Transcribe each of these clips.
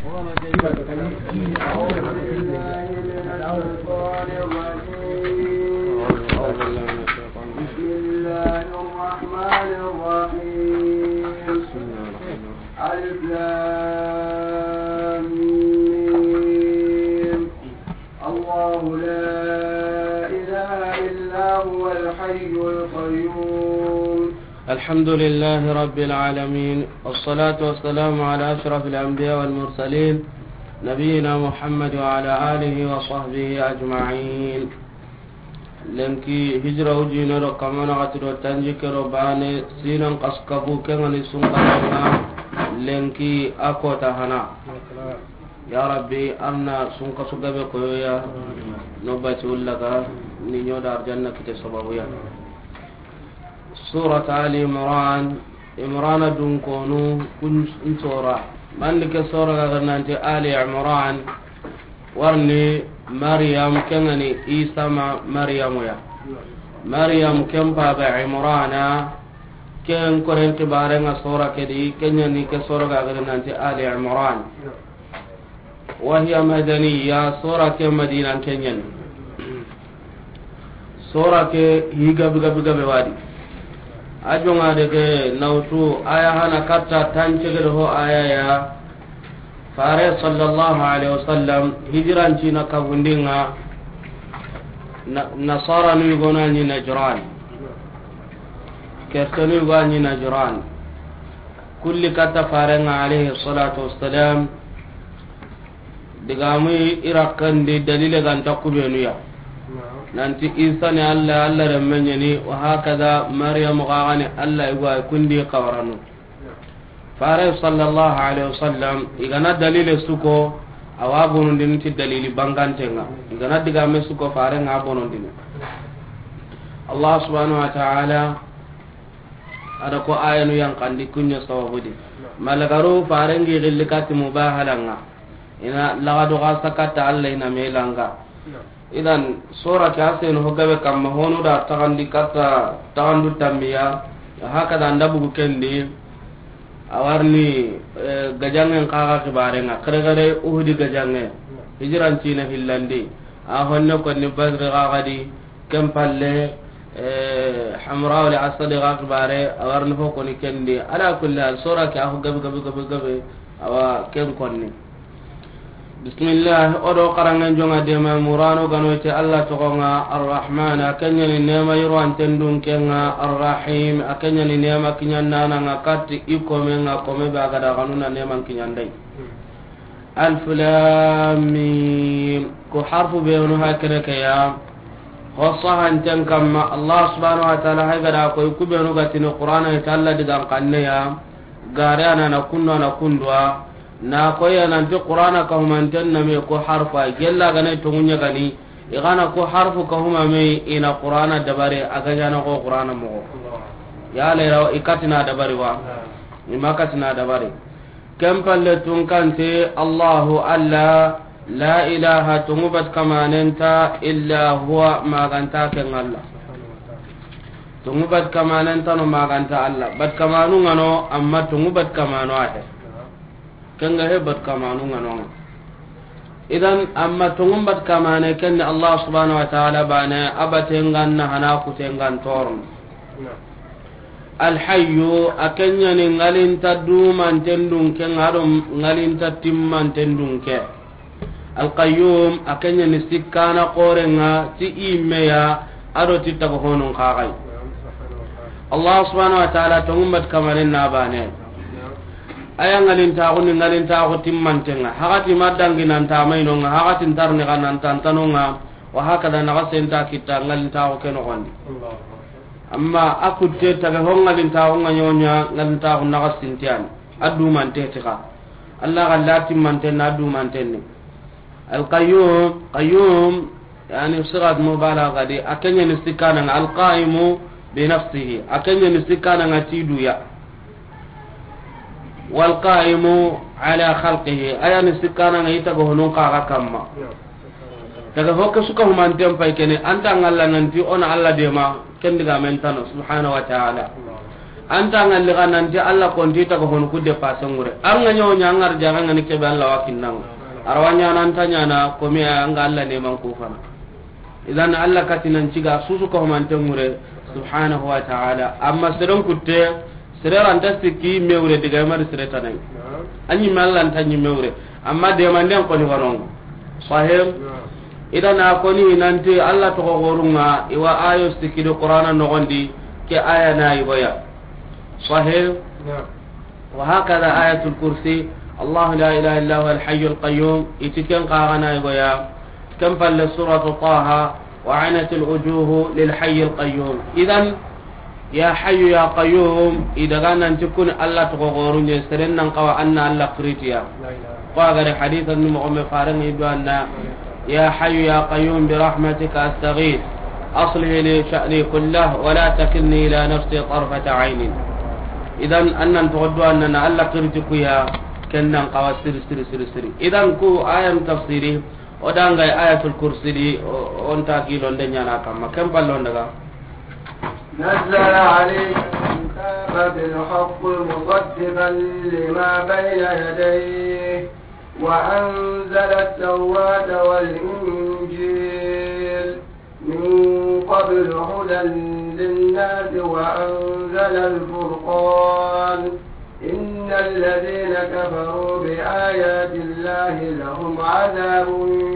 الله لا إله إلا هو الحي القيوم. الحمد لله رب العالمين، والصلاة والسلام على أشرف الأنبياء والمرسلين نبينا محمد وعلى آله وصحبه أجمعين. لنكي هجرة وجينا رقمنا غترو تنجك رباني سينا قسكبو كغني سنقنا لنكي أكو تهنا يا ربي أرنا سنق سقبي قويا نبت لك نيو دار جنة كتسبويا. سورة آل عمران دون كونو كن سورة من لك سورة غنانت آل عمران ورني مريم كنني إيسا مريم يا مريم كم باب عمران كن كورن كبارنا سورة كدي كنني كسورة غنانت آل عمران وهي مدنية سورة مدينة كنين سورة هيغا بغا بغا بوادي ajonga de nautu aya hana katta tanchege ho aya ya fare sallallahu alaihi wasallam hijran china ka hundinga nasara ni gona ni najran kertani gani najran kulli katta fare nga alaihi salatu wassalam digamu irakan di dalile gan takubenu ya nanti insani alla remenyani wa hakada maryam gani alla igwa kundi qawaranu fare sallallahu alaihi wasallam igana dalile suko awabunu dinti dalili bangantenga igana diga mesuko fare ngabono dinu Allah subhanahu wa ta'ala ada ko ayanu yang kandi kunya sawabudi malagaru fare ngi gillikati mubahalanga ina lagado gasakata alla ina melanga idan sura kasen hogabe kam honu da tagandi kata tagandu tambiya hakada ndabugu kendi awarni gajangen kaga kibare nga kare uhudi gajange hijran cina hillandi a honne ko ni badr gadi kempalle hamra wal asad gakbare awarni ho ko ni kendi ala kulli sura ka hogabe gabe awa ken konni bismillah odo qarangan jonga de ma murano ganote Allah togonga arrahman akanya ni nema yoro antendun kenga arrahim akanya ni nema kinyanda na katti ikome nga kome ba gada ganuna nema kinyandai alf lam mim ko harfu be wono hakene kaya wasahan tan kama Allah subhanahu wa ta'ala hay gada ko kubenu gatino qur'ana ta Allah diga kanne ya gare ana na kunno na kundwa na koya nan ti qur'ana ka humanten na me ko harfa gella gane to munya gani igana ko harfu ka huma me ina qur'ana dabare aga jana ko qur'ana mo ya le raw ikatina dabare wa ni makatina dabare kam palle tun kante Allahu alla la ilaha tumubat kamanenta illa huwa maganta ken Allah tumubat kamanenta no maganta Allah bat kamanu ngano amma tumubat kamanu ate kenga hebat kamanu ngano idan amma tungumbat kamane kenne Allah subhanahu wa ta'ala bana abatengan na hana kutengan torn al hayyu akanya ni ngalinta duman tendung ken harum ngalinta timman tendung ke al qayyum akanya ni sikana qorenga ti imeya ado titago honon khagai Allah subhanahu wa ta'ala tungumbat kamane na bana aya ngalinta ko ni ngalinta ko timmantenga hakati madangi nan ta maino nga hakati tarne kanan tantanonga wa hakada na gasenta kita ngalinta ko keno gondi amma akutte taga hongalinta ko nganyonya ngalinta ko na gasintian adu mante tika Allah gallati manten adu manten al qayyum yani sigat mubalagha di akanya nistikana al qaimu bi nafsihi akanya nistikana ngatidu ya wal qaimu ala khalqihi aya nistikana ngita go honon ka kamma daga hokka suka humantem pay kene anta ngalla nanti ona alla de ma kendiga mentano subhanahu wa ta'ala anta ngalli kananti alla konti ta ko hon kudde pasangure anga nyaw nyangar jangan ngani ke balla wakinnang arwanya nan tanya na ko mi anga alla ne man ku fana idan alla katinan ciga susu ko man temure subhanahu wa ta'ala amma sedon kutte sereran tasiki mewre diga mar sereta nay anyi mallan tanyi mewre amma de manden ko ni wonon sahib idan akoni nanti alla to gorunga iwa ayo stikido qur'ana no gondi ke aya na iboya sahib wa hakada ayatul kursi allah la ilaha illa huwa al hayyul qayyum itikan qagana iboya kam fal suratu taha wa anatil wujuh lil hayyul qayyum idan ya hayyu ya qayyum idaga nan tikun alla to gorunya serennan qawa anna alla kritiya wa gare hadithan mu umme faran idwanna يا حي يا قيوم برحمتك أستغيث أصلح لي شأني كله ولا تكلني إلى نفسي طرفة عين إذن أن تغدوا أننا ألا قرتك يا كنا قوى سر سر سر سر إذن كو آية تفسيري ودان غاي آية الكرسي دي أنتا كيلون دنيا ناكما كم بالون دغا نزل عليك الكتاب بالحق مصدقا لما بين يديه وأنزل التوراة والإنجيل من قبل هدى للناس وأنزل الفرقان إن الذين كفروا بآيات الله لهم عذاب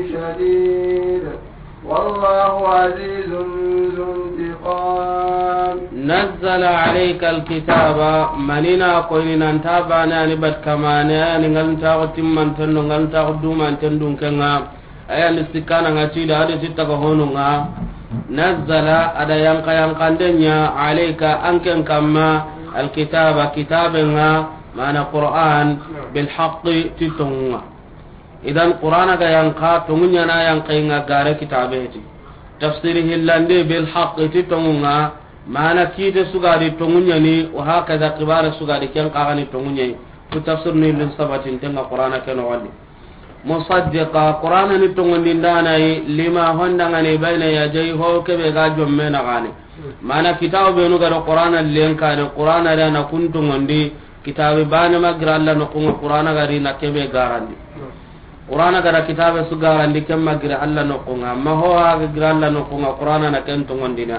شديد والله عزيز ذو انتقام نزل عليك الكتاب مننا قولنا انتابانا نبت كمانا نغلنتا وتمن تندو نغلنتا ودوما تندون كنا ايا نستكانا نتيلا هذه ستة هونونا نزل ada yang kandenya عليك أنكن كما الكتاب كتابنا معنى قرآن بالحق تتنغا idan qur'ana ga yanka tungunya na yanka inga gare kitabeti tafsiri hillande bil haqqi tungunga mana kite sugadi tungunya ni wa hakaza qibara sugadi ken qagani tungunya ku tafsir ni lin sabatin tenga qur'ana ken wali musaddiqa qur'ana ni tungundi ndana lima honda ngani bayna yajay ho kebe ga jomme na gane mana kitabe no ga qur'ana lenka de qur'ana da na kuntungondi kitabe bana magra Allah no kunga qur'ana gari na kebe garandi qur'ana gara kitabe su garandi kemma gira alla no kunga ma ho aga gira alla no kunga qur'ana na kento ngondina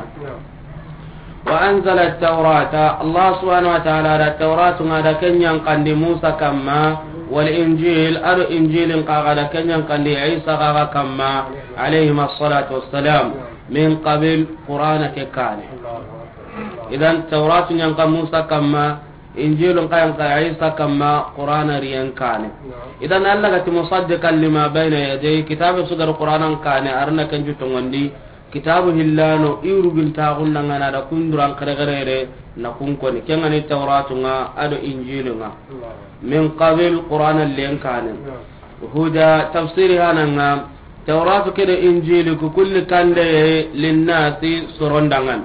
wa anzala at-taurata Allah subhanahu wa ta'ala da tauratu ngada kenyan kandi Musa kamma wal injil aro injilin qagada kenyan kandi Isa qaga kamma alayhi as-salatu wassalam min qabil qur'ana ke kane idan tauratu nyan kam Musa kamma injilun qayan ka Isa kamma qur'ana riyan kane idan Allah ga musaddiqan lima bayna yadayhi kitabu sugar qur'anan kane arna kan jutongondi kitabu hillano irugin tagunna ngana da kunduran kare na kunko ni kengani tawratu nga ado injilunga min qabil qur'anan liyan kane huda tafsiri hananga tawratu kede injilu ku kulli kande linnasi sorondangan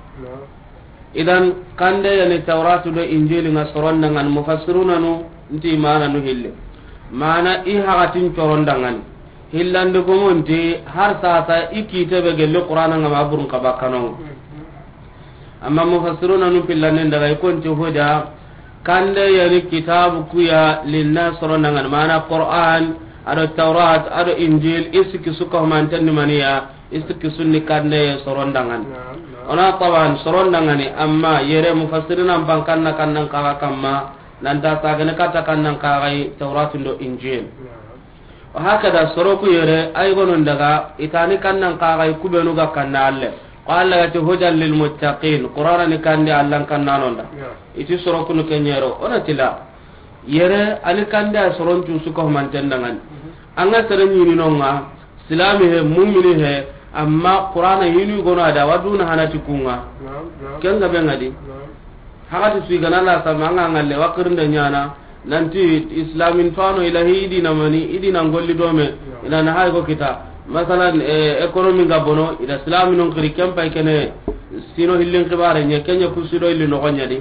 idan kande yani tawratu do injili nga sorondangan mufassiruna nu nti mana nu hille mana i hagatin corondangan hillande gomonti har sasa ikite be gelle qur'ana nga maburun kabakano amma mufassiruna nu pillane daga ikonti hoda kande yani kitabu kuya linna sorondangan mana qur'an ado tawrat ado injil isiki suka mantanni maniya isiki sunni kande sorondangan ona taban sorondangani amma yere mufassirina bankanna kannan kaga kamma nanta sagane kata kannan kaga tawratun do injil wa hakada soroku yere ay gonon daga itani kannan kaga kubenu ga kanna alle qala gati hujal lil muttaqin qur'ana ni kande allan kannanonda iti soroku no kenyero ona tila yere ali kande sorontu suko mantendangan anga serenyi ni nonga silami he mu'mini he amma qur'ana yinu gono ada waduna hanati kunga kenga be ngadi hakati suigana la samanga ngalle wakirnde nyana nanti islamin fano ilahi idina mani idina ngolli dome ina na hay go kita masalan economy gabono ida islamin on kiri kempa kene sino hillin kibare nye kenya kusido illi no gonyadi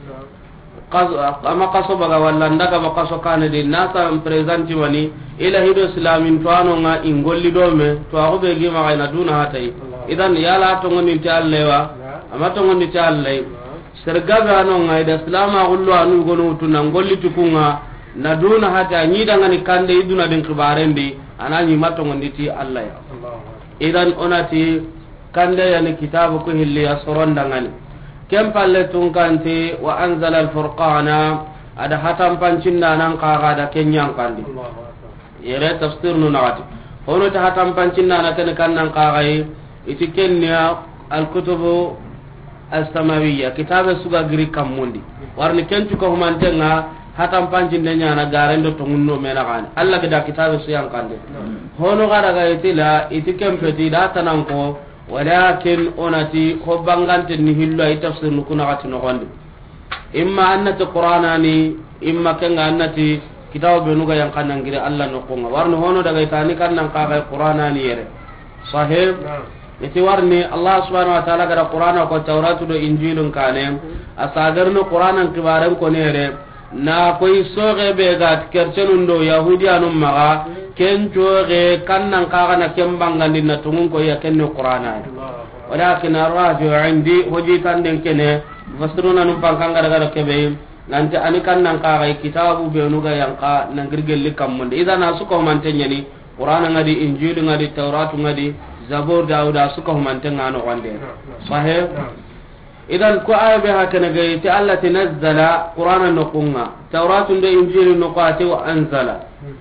ama kaso baga walla ndaga ma kaso kane de nasa presenti wani ila hido islamin to anonga ingolli dome to ago be gima ga na duna hatai idan yala to ngoni ta allewa ama to ngoni ta allai sergabe anonga ida islama gullu anu gonu tunan golli tukunga na duna hata nyi daga ni kande iduna den kibarendi anani matongo nditi Allah ya idan onati kande ya ni kitabu ko hilli asronda ngani kem palle tunkanti wa anzala al-furqana ada hatam pancinda nan kaga da kenyang kandi yere tafsir nu nawati hono ta hatam pancinda na tan kannan kaga iti kenya al-kutubu as-samawiyya kitabe suga giri kamundi warni kentu ko humantenga hatam pancinda nyana garendo to ngunno mena kan Allah ke da kitabe su yang kande hono gara ga itila iti kempeti da tanan ko walakin onati ko bangante ni hillo ay tafsir nu kuna gati no gonde imma annati qur'anani imma kenga annati kitabu benuga yang kanan gire Allah no konga warno hono daga itani kannan ka ga qur'anani yere sahib iti warni Allah subhanahu wa ta'ala gara qur'ana ko tawratu do injilun kane asagar no qur'anan kibaran ko nere na koy soge be ga kercenun do yahudiyanum maga ken toge kannan kaga na kembangandi na tungun ko ya kenne qur'ana walakin arraju indi hoji tanden kene fasruna num pankanga daga kebe nanti ani kannan kaga kitabu be nuga yanka na girgelli kammunde idan asuko mantenya ni qur'ana ngadi injil ngadi tawratu ngadi zabur dauda asuko mantenga no wande sahih idan ko aya be hakana gayti Allah tanazzala qur'ana nuqunga tawratu de injil nuqati wa anzala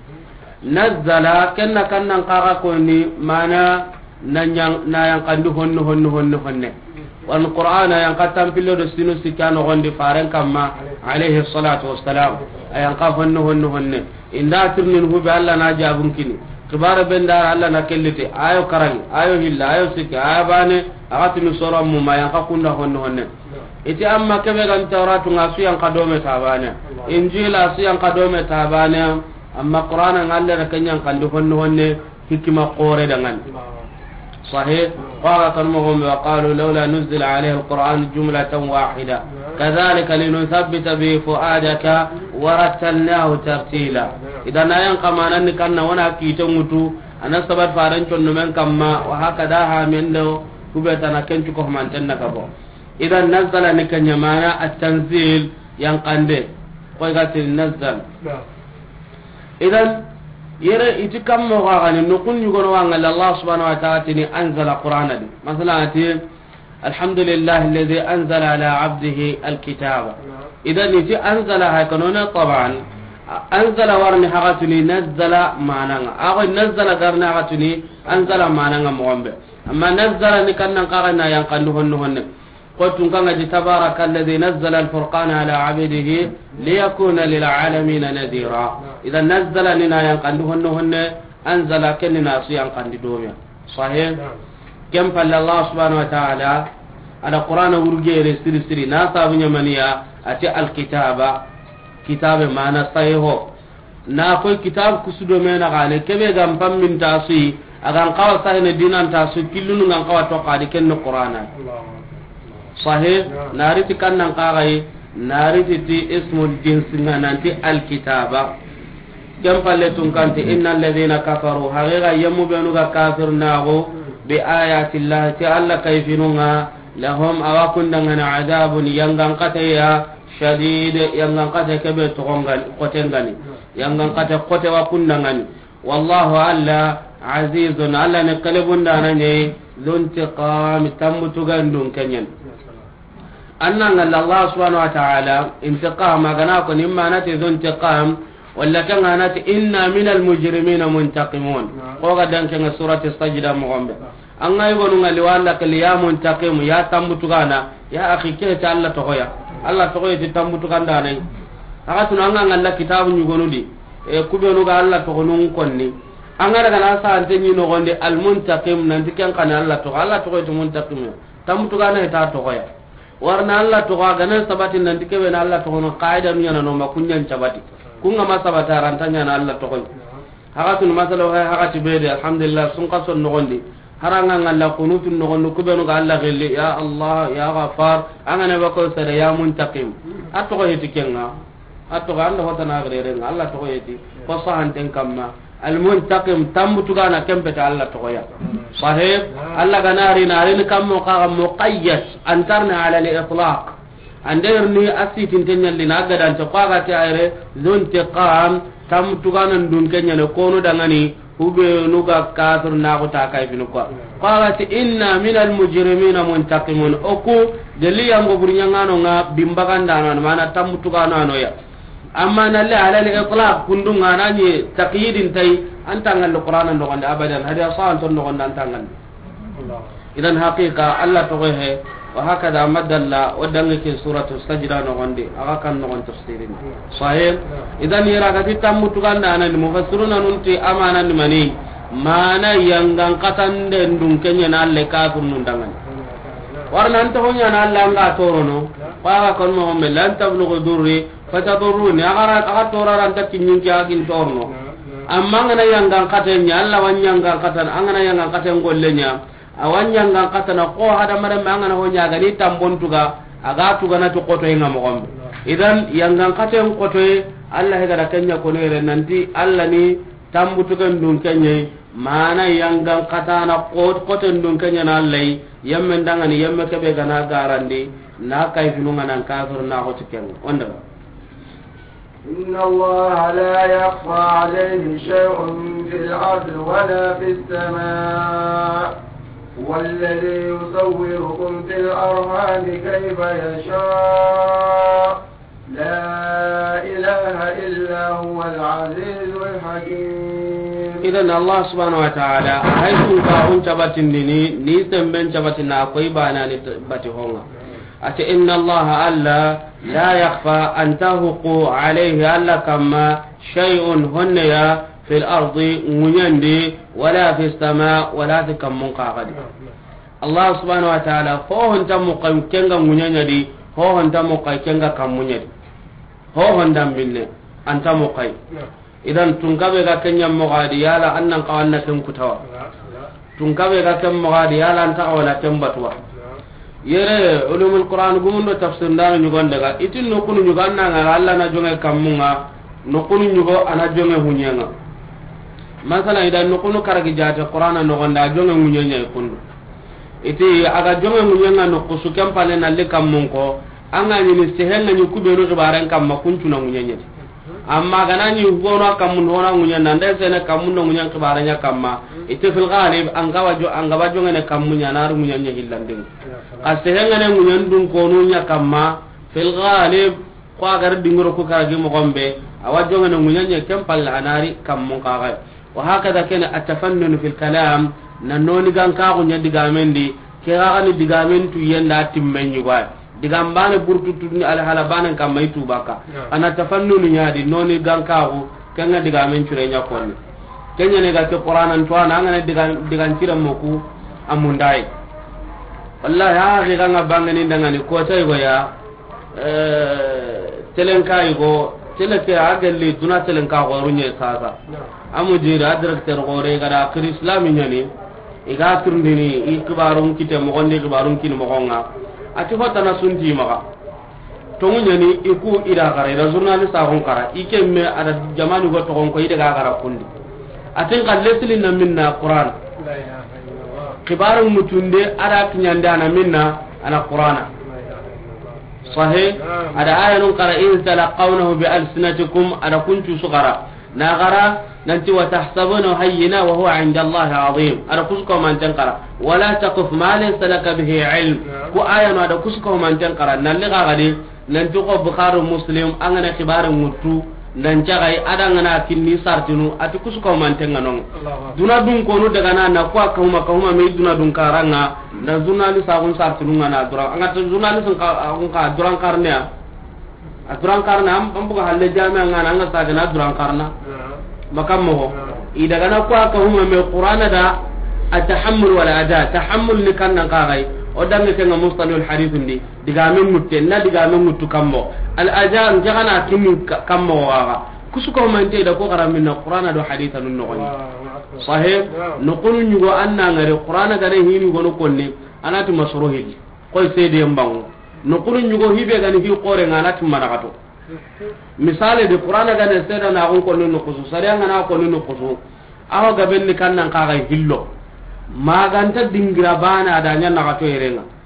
nazzala kenna kannan qaga ko ni mana nanyang na yang kandu honno honne wal qur'ana yang katam pillo do sinu sikano gondi faran kamma alayhi salatu wassalam ayan ka honno honne inda tirnin hu be Allah na jabun kini kibara benda Allah na kellite ayo karagi ayo hilla ayo sikka ayo bane agati nu soram mu ma yang ka kunda honne iti amma kebe gan tawratu ngasu yang kadome tabane injila su yang kadome tabane amma qur'ana ngalle na kanyang kandu honne hikima qore dangan sahih qala tanmuhum wa qalu laula nuzila alayhi alquran jumlatan wahida kadhalika linuthabbita bi fuadaka wa rattalnahu tartila idan ayan kamanan kanna wana kitangutu ana sabat faran conno men kamma wa hakada ha mendo kubeta na kencu ko mantenna kabo idan nazala nikanya mana at-tanzil yang kande ko gati nazal idan yere itikam mo gani no kun yugo wanga Allah subhanahu wa ta'ala tini anzala qur'ana di masalan ati alhamdulillah alladhi anzala ala 'abdihi alkitaba idan iti anzala ha kanona taban anzala warni hagatuni nazzala mananga ago nazzala garna hagatuni anzala mananga moombe amma nazzala ni kannan qarana yang kandu honno قلت كما تبارك الذي نزل الفرقان على عبده ليكون للعالمين نذيرا اذا نزل لنا ينقلهن انزل كننا ينقلدوم صحيح كم فل الله سبحانه وتعالى على القران ورجي سري ناس ابن منيا اتي الكتابه كتاب ما نصيحه na koy kitab kusudo mena gale kebe gam pam min tasi agan qawa sahne dinan tasu killunu ngan qawa to qadi ken qur'ana sahih nariti kannan qagai nariti ti ismul jins nanti alkitaba kam paletun kanti innal ladina kafaru haqiqa yamu benuga kafirnago bi ayati llahi ta'ala kayfinunga lahum awakun dangana adabun yangan qataya shadid yangan qata kebe togongal qotengani yangan qata qote wa kundangani wallahu alla azizun alla ne qalbun danane luntiqam tamutugandun kenyen anna Allah subhanahu wa ta'ala intiqama gana ko nimma nati intiqam walla kan nati inna minal mujrimina muntaqimun ko gadan kan surati sajda mo gombe an ngay gonu ngali walla kal ya muntaqim ya tambutu gana ya akhi ke ta Allah to hoya Allah to hoya tambutu ganda nay aga tun an ngalla kitabu nyugonu di e kubenu ga Allah to gonun konni an gara gana sa ante ni no gonde al muntaqim nan dikan kan Allah to hoya muntaqim tambutu gana ta to hoya warna Allah to ga ganan sabatin nan dikebe na Allah to hono qaida nunya no ma kunyan sabati kunga ma sabata rantanya na Allah to hono haka tun masalo ha haka tibede alhamdulillah sun qason no gondi haranga ngalla kunutun no gondo kubenu ga Allah gelle ya Allah ya ghafar angane bako sada ya muntaqim atto ko hetikenga atto ga Allah hotana gere Allah to hoyeti ko sahanten kamma المنتقم تمتغانا كمبت الله تغيا صحيح الله غناري نارين كم مقيس انترنا على الاطلاق ander ni asitin tenyalli na gadan ta kwaga ta ayre zon tiqam tam tuganan dun kenya ne kono dangani hube nuga kafir na ko ta kai finu ko qalat inna minal mujrimina muntaqimun oku deli yango burnya ngano nga bimbakan dana mana tam tugano ano ya amma nalle ala al itlaq kundunga nani taqyidin tai antangal qur'an ndo gonda abadan hada sa'an ton gonda antangal idan haqiqa Allah to he wa hakada madalla wadange ke suratul sajda no gonde aga kan no gon tafsirin sahih idan yara ga titam mutuganda nan mufassiruna nunti amana ni mani mana yangang katan den dun kenya na alle kafir nun dangan warna anta honya na alla nga torono wa kon mo me lan tablughu durri fatadurruni aga toraran takinyin ki agin torno amma ngana yangang katenya alla wanyangang katan angana yangang katan gollenya awanyanga katana ko hada mare mangana ho nyaga ni tambon tuga aga tuga na to koto inga mo gombe idan yanga katen koto Allah he gara kenya ko ne nanti Allah ni tambu tuga ndun kenya mana yanga katana ko koto ndun kenya na Allah yemme ndanga ni yemme kebe gana garandi na kay fununga nan kafir na ko tiken onda إن الله لا يخفى عليه شيء في الأرض ولا في السماء والذي يصوركم في الأرحام كيف يشاء لا إله إلا هو العزيز الحكيم إذن الله سبحانه وتعالى حيث كاون تبتنني نيسم بن تبتنا قيبانا نتبتهون أتى إن الله ألا لا يخفى أن تهقوا عليه ألا كما شيء هنيا في الأرض منيندي ولا في السماء ولا تكم منقاقد الله سبحانه وتعالى هو انت مقيم كنغا منيندي هو انت مقيم كنغا كم منيندي هو هندم مني أنت مقيم إذن تنكبه كنيا مغادي يالا أنن قوانا كم كتوا تنكبه كم مغادي يالا أنت قوانا كم بطوا yere ulumul qur'an gumundo tafsir ndano nyugon daga itin no kunu nyugan na Allah na jonge kamunga no kunu nyugo ana jonge hunyenga masala idan no kunu karagi jate qur'ana no gonda jonge munyenya kundu iti aga jonge munyenya no kusukem pale na le kamun ko anga ni sehenna ni kubenu gibaran kam makuntu na munyenya amma ganani hubono kamun hona munyenya nda sene kamun no munyenya gibaranya kamma iti fil ghalib anga jonge ne kamunya naru munyenya hillanding asehenga ne munyen dun ko nunya kamma fil ghalib ko agar dingoro ko karagi mo gombe awajonge ne munyenya kempal anari kammun kaga wa hakada kana atafannun fil kalam nanoni gan ka ko nya digamendi ke ga ni digamentu yenda timmenyi wa digambane burtutu ni ala hala banan kam mai tubaka ana tafannun nyaadi noni gan ka ko kanga digamentu re nya ko ni kenya ne ga ke qur'anan to ana ngane digan tiram moku amundai wallahi ha ga nga bangani dangani ko tay go ya telenkai go teleke agalli duna telenka go runye sasa amu dira directeur gore gara kri islami nyani iga turndini ikbarun kite mo gonde ikbarun kin mo gonga ati hota na sunti maka to nyani iku ida gara ida journalist a gon kara ikemme ada jamanu go to gon ko ida gara kundi atin kalleslin na minna qur'an la ilaha illallah kibarun mutunde ada kinyanda na minna ana qur'ana sahih ada ayatun qara in talaqawnahu bi alsinatikum ada kuntu sughara nagara nanti wa tahsabuna hayyina wa huwa 'inda Allah 'azim ada kusko man tankara wala taqif ma laysa laka bihi 'ilm ku ayanu ada kusko man tankara nalli gadi nanti ko bukhari muslim angana kibarun mutu nan cagai ada ngana kinni sartinu ati kusko man tanganon duna dun ko no daga na ko akuma me duna dun karanga na dunali sagun sartinu ngana dura angata dunali sun ka duran karnya aturan karna am buga halle jami'a ngana anga saga na duran karna makam mo ida gana ko akuma me qur'ana da atahammul wala ada tahammul ni kanna kagai o danne tenga mustalil hadith ndi diga men mutte na diga men muttu kammo al ajan jagana kimi kammo waga kusuko mante da ko garam min qur'ana do haditha nun no sahih no kunu nyugo anna ngare qur'ana gare hini gono konni anati masruhi koy sede mbang no kunu nyugo hibe gani hi qore nganati manakato misale de qur'ana gane seda na gon konni no kusu sariya ngana konni no kusu aho gaben ni kannan kaga hillo maganta dingira bana adanya na gato yerenga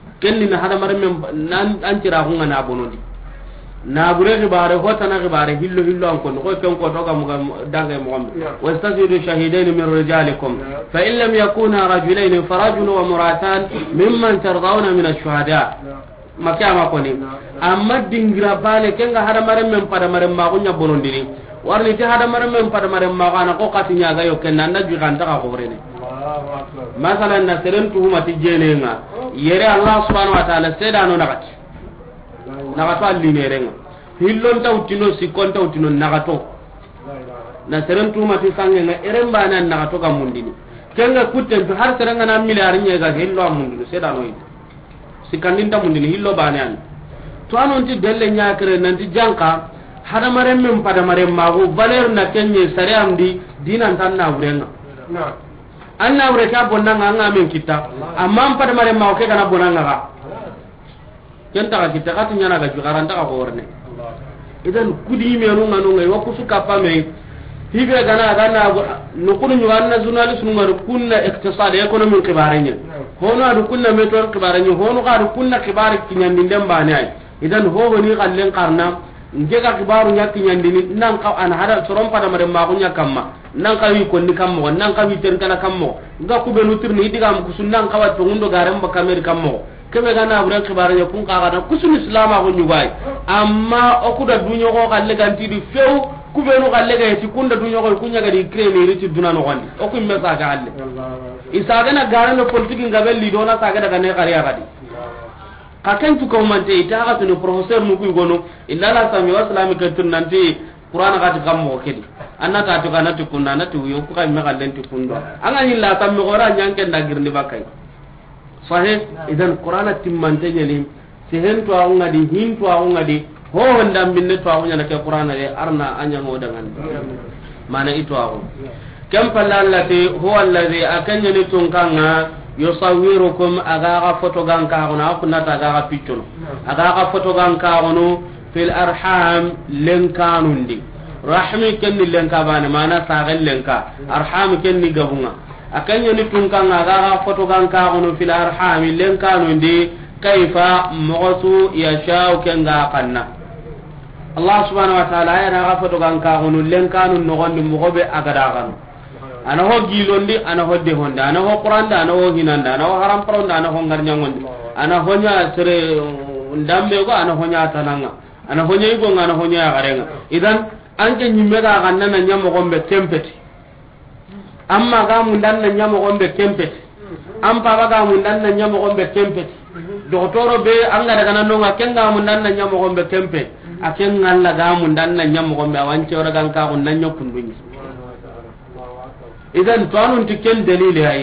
kenni na hada mare men nan an tira hunga na bonondi na bure gibare hota na gibare hillo an ko ken ko to ga mu danga mu gam wastasidu shahidain min rijalikum fa in lam yakuna rajulain farajulun wa muratan mimman tardawna min ash-shuhada makama ko ni amma dingira bale ken ga hada mare men pada mare ma ko nya bonondi ni warni ti hada mare men pada mare ma kana ko katinya ga yo ken nan da ju kan ta ko rene masalan na seren tuhuma ti jenenga yere Allah subhanahu wa ta'ala sedano nakati nagato allinerenga hillon tawtino sikon tawtino nagato na seren tuhuma ti sangenga eremba nan nagato ga mundini kenga kutten to har serenga na miliyar nyega hillo amundini sedano yi sikandinta mundini hillo banan to anon ti delle nyaakere nanti janka hada marem mem pada marem mago valeur na kenye sare amdi dinan tan na burenga anna wure ka bonnanga anga men kita amma pada mare ma ke kana bonanga ga kenta ka kita ka tunya na ga jugaranta ka horne idan kudi me no ngano ngai wa kusuka pa me hibe gana no kunu nyuwanna journalist no ngaru kunna iktisad economic kibarenya hono adu kunna metor kibarenya hono ka adu kunna kibar kinyandi ndemba ne ay idan ho ni kallen karna ngega kibaru nyakki nyandini nan ka an hada soron pada mare ma kunya kamma nan ka wi konni kammo nan ka wi ten kana kammo nga ku be nutir ni diga am kusun nan ka wa to ngundo garam ba kamer kammo kebe gana bure kibaru ya kun ka ga kusun islama ko nyubai amma o ku da dunyo ko kalle ganti di few ku be no kalle ga ti kunda dunyo ko kunya ga di kremi ri ti dunano gondi o ku me sa ga halle isa ga na garan no politiki ngabelli do na sa ga daga ne kariya gadi kaken tu ko mante ita ga tunu professeur mu ku gono illa la sami wa islamic tun nanti qur'an ga ti kammo kedi annata to kana to kunna na to yo ku ka me kallen ti kundo anga ni la sami gora nyanke ndagirni bakai sahih idan qur'an timmante nyeli sehen to aunga di hin to aunga di ho honda minne to aunga na ke qur'an de arna anya ngo dangan mana itu awu kam pallallati huwa alladhi akanya ni tunkanga yusawwirukum agaga foto ganka gona kunna ta agaga piccono agaga foto ganka gono fil arham lenkanundi rahmi kenni lenka bana mana sagal lenka arham kenni gabunga akanya ni tunkanga agaga foto ganka gono fil arham lenkanundi kaifa mughtu yashau kenga qanna Allah subhanahu wa ta'ala ya raga foto ganka gono lenkanun no gondi mugobe agada gano ana ho gilondi ana ho de honda ana ho qur'anda ana ho hinanda ana ho haram paronda ana ho ngarnya ngondi ana ho nya sere ndambe go ana ho nya tananga ana ho nyai go ana ho nya garenga idan anke nyimme ga ganna na nyamo gombe tempeti amma ga mun dan na nyamo gombe tempeti am pa ga mun dan na nyamo gombe tempeti doktoro be anga daga nan no kenga mun dan na nyamo gombe tempeti aken ngalla ga mun dan na nyamo gombe wance ora gan ka on nan nyokundunyi idan to anun tikken dalili hay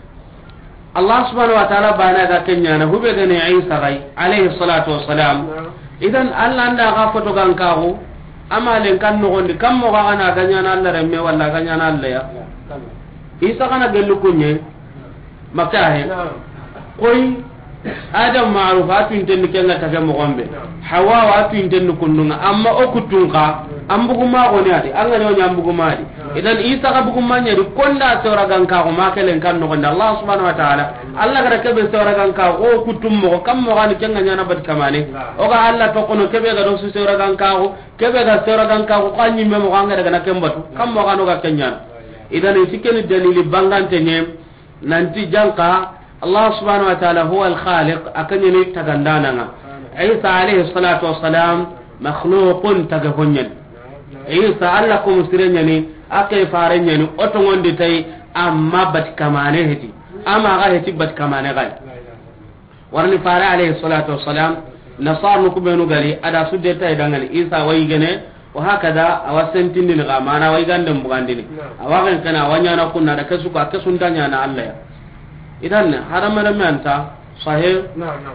Allah subhanahu wa ta'ala bana ga kenya na hube ga ne Isa gai alayhi salatu wassalam idan Allah anda ga foto gan kawo amalen kan no gondi kam mo ga ana ganya na Allah remme walla ganya na Allah ya Isa kana gelu kunye makka he koy adam ma'rufatu inten kenga ta mo gombe hawa wa tu inten kunnga amma o kutunka ambugu ma goni adi anga no nyambugu ma adi idan Isa ka bugu manya di konda sora gan ka ko makelen kan no gonda Allah subhanahu wa ta'ala Allah gara kebe sora gan ka ko kutum mo kam mo gani kenga nyana bat kamane o ga Allah to kono kebe ga do su sora gan ka ko kebe ga sora gan ka ko kanyi me mo ganga daga na kembatu kam mo gano ga kenya idan itikeni dalili bangante nyem nanti janka Allah subhanahu wa ta'ala huwa al-khaliq akanya ni tagandana nga Isa alayhi salatu wassalam makhluqun tagahonyen Isa alla ko musirenya ni akay farenya ni otongondi tay amma bat kamane heti amma ga heti bat kamane gal warni fara alayhi salatu wassalam nasar nu kubenu gali ada sudde tay dangal Isa way gene wa hakada awasentindi ni ga mana way gandem bugandini awagen kana wanyana kunna da kasuka kasundanya na Allah ya idan haramara manta sahih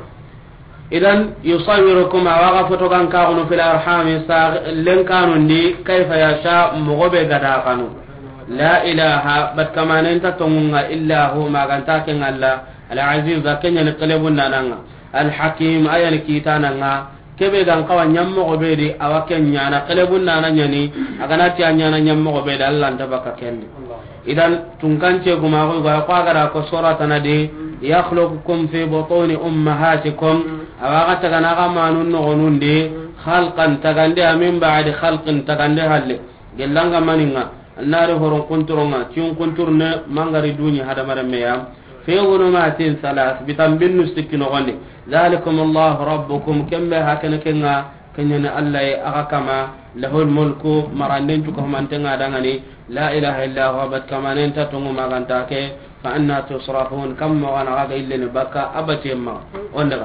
idan yusawwirukum awaga foto kan ka ono fil arham len kanun di kayfa yasha mugobe gada kanu la ilaha bat kamanen ta tonga illa hu maganta ken Allah al aziz zakenya ne qalebun nananga al hakim ayan kitananga kebe gan kawan nyammo gobe di awaken nyana qalebun nananya ni agana ti anyana nyammo gobe da Allah tabaka kenne idan tungkance guma ko ga gara ko sora tanade yakhluqukum fi butuni ummahatikum awaga tagana gamanun nogonundi khalqan tagande amin ba'di khalqin tagande halle gelanga maninga annari horon kunturonga tiun kunturne mangari duni hada marameya fi ulumatin salas bitambin nustikino gonde zalikum allah rabbukum kembe hakana kenga kenyana allah aga kama lahul mulku maranden tuko mantenga dangani la ilaha illa huwa bat kamanen tatungu maganta ke fa anna tusrafun kam wa ana ga ille baka abatemma ondaga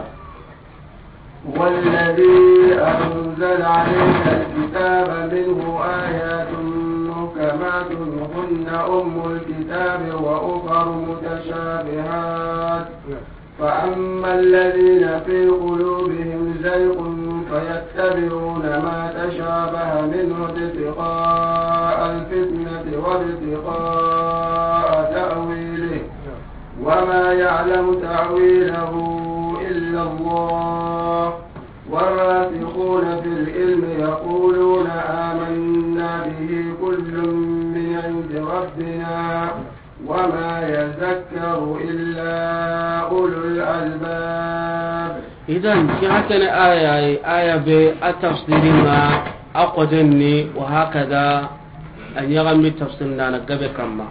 والذي أنزل عليك الكتاب منه آيات محكمات هن أم الكتاب وأخر متشابهات فأما الذين في قلوبهم زيغ فيتبعون ما تشابه منه ابتغاء الفتنة وابتغاء تأويله وما يعلم تأويله إلا الله والراسخون في العلم يقولون آمنا به كل من عند ربنا وما يذكر إلا أولو الألباب. إذن كهكذا آية بالتفسيرنا أقدني وهكذا أن يغمي تفسيرنا قبل كما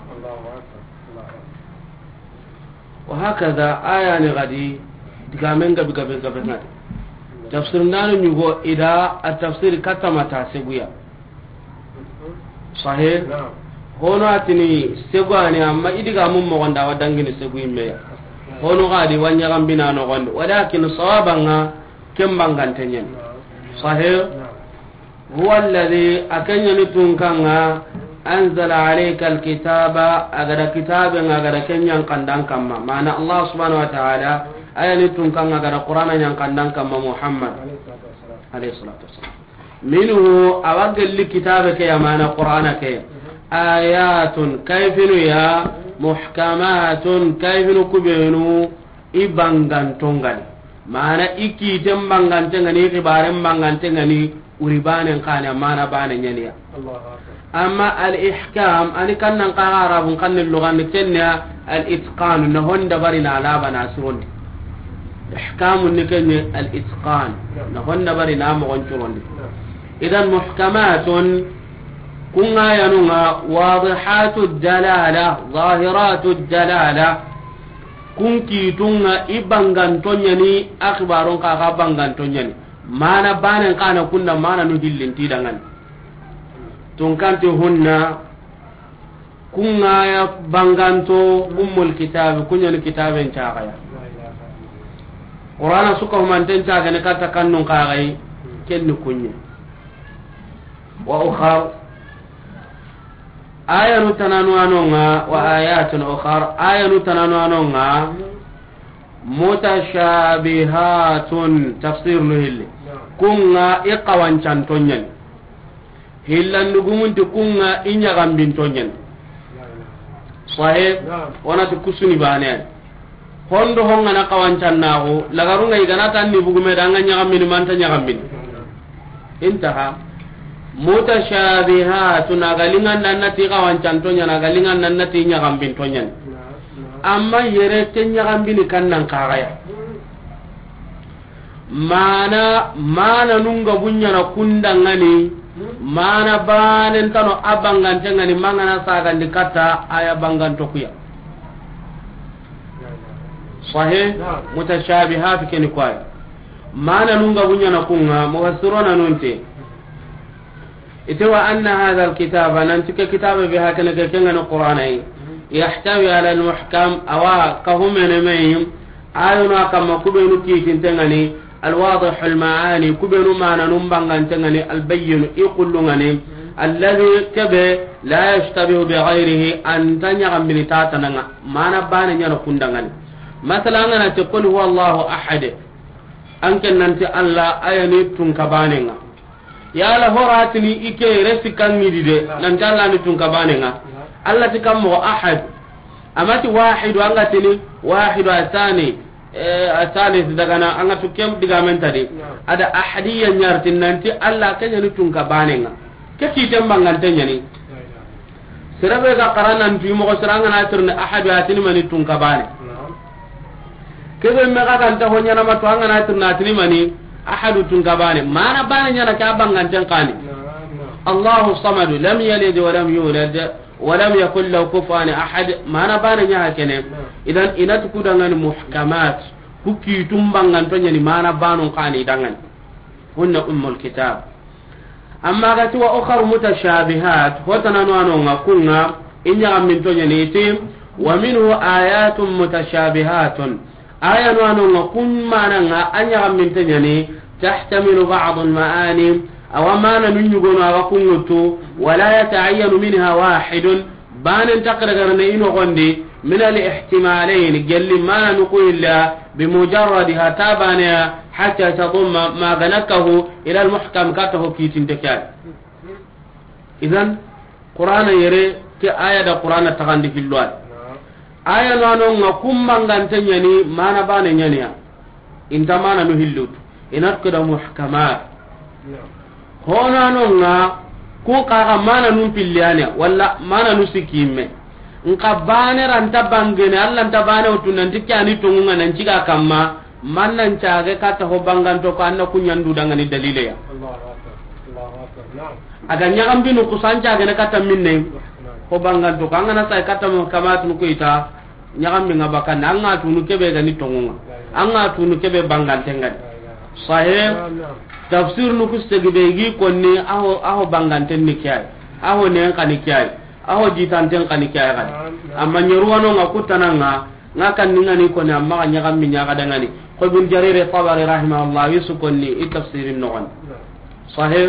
وهكذا آية غدي دقامين قبل غدي تفسيرنا نيغو إذا التفسير كتما تاسبويا صحيح hono atini sego ani amma idiga mum mo gonda wadangini sego imme hono gadi wanya gambina no gonde walakin sawabanga kembangan tenyen sahih huwa alladhi akanyani tunkanga anzala alayka alkitaba agada kitaben agada kenyan kandan kamma mana allah subhanahu wa ta'ala ayani tunkanga agada qur'ana nyan kandan kamma muhammad alayhi salatu wassalam minhu awagelli kitabe ke mana qur'ana ke ayatun kayfinu ya muhkamatun kayfinu kubenu ibangantongani mana iki tembangantengani kibaren bangantengani uribanen kana mana bana nyaniya amma al ihkam ani kannan qararabun kannil lugan kenya al itqan na honda barina alaba nasirondi ihkamun nikenya al itqan na honda barina mo gonchurondi idan muhkamatun kunga yanunga wadihatu dalala zahiratu dalala kunki tunga ibangantonyani akhbarun ka bangantonyani mana banen kana kunna mana nu hillinti dangan tunkanti hunna kunga ya banganto ummul kitab kunyani kitaben taagaya qur'ana suka humanten taagane kata kannun kaagai kenni kunya wa ukhar ayanu tananu anonga wa ayatun ukhar ayanu tananu anonga mutashabihatun tafsir nuhilli kunga iqawan chantonyen hillan nugumunti kunga inya gambin tonyen sahib wana tukusuni bane hondo honga na kawan channago lagarunga igana tanni bugume danga nya gambin manta nya gambin intaha mutashabihatun agalingan nannati kawan chantonya agalingan nannati nya gambin tonyen amma yere tenya gambin kannan kagaya mana nunga bunya na kundangani mana banen tano abangan tengani mangana saga dikata aya bangan tokuya sahih mutashabihat keni kwai mana nunga bunya na kunga mufassiruna nunte itawa anna hadha alkitaba nantika kitaba biha kana kenga alqur'ani yahtawi ala almuhkam awa kahumene mayim ayuna kama kubenu kitintengani alwadih almaani kubenu mana numbangan tengani albayyin iqullungani alladhi kabe la yashtabihu bighayrihi an tanya gambini tatananga mana bana nyana kundangani masalan ana taqul huwa allah ahad anken nanti allah ayani tun kabanenga yala horatini ike resikanni dide nan talla ni tun kabanenga allah tikammo ahad amati wahid angatini wahid asani asalis dagana anga tukem digamen tadi ada ahadiyya nyartin nanti allah kanya ni tun kabanenga ke kitembangan tanyani sirabe ga qaranan tu mo seranga na turne ahad atini mani tun kabane kebe me ga kan ta honya na matu anga na tunna mani ahadu tun gabane mana bana nyana ka bangan tan kani Allahu samad lam yalid wa lam yulad wa lam yakul lahu kufuwan ahad mana bana nya kene idan inatu kudangan muhkamat kuki tumbangan to nyani mana banu kani dangan hunna ummul kitab amma ga tuwa ukhar mutashabihat hotana no anu ngakunga inya min to nyani tim wa minhu ayatun mutashabihatun aya no anu ngakun mana nga anya min to nyani tahtamilu ba'd al-ma'ani aw mana nunyugo no akungutu wala yata'ayyanu minha wahidun banan taqragarna ino gondi من الاحتمالين جل ما نقول بمجردها تابانيا حتى تضم ما غنكه إلى المحكم كاته كيتين تكال إذن قرآن يري كآية قرآن تغندي في اللوال آية لانو نقوم من غنتنيني ما نباني نينيا انت ما نهلوت إنات كده محكمات هنا نونا كو قاقا ما ننفي الليانيا ولا ما ننسكيمي nka bane ranta bangene alla nta bane utunan tikani tungunga nan ciga kamma mannan caage kata ho banganto ko anna kunyandu danga ni dalile ya aga nyagam binu kusanja ga kata minne ho banganto ko angana sai kata mo kamatu ko ita nyagam mi ngabaka nanga tunu kebe ga ni tungunga anga tunu kebe bangante ngadi sahih tafsir nu kustegi be gi konni aho bangante ni kiyai aho ne kan ni kiyai aho jitanten kani kaya gadi amma nyeruwano nga kutananga nga kan ningani ko ne amma nya gam minya ga dangani ko bin jarir tabari rahimahullah yusukonni itafsirin nogon sahih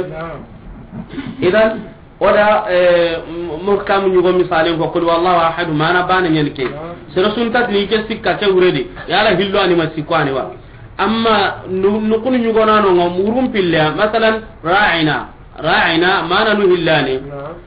idan oda muhkam nyugo misalen ko kul wallahu ahad mana bana nyen ke sira sunta ni ke sikka te uredi yala hillo ani masikwani wa amma nukunu nyugo nano nga murum pilla masalan ra'ina mana nu hillani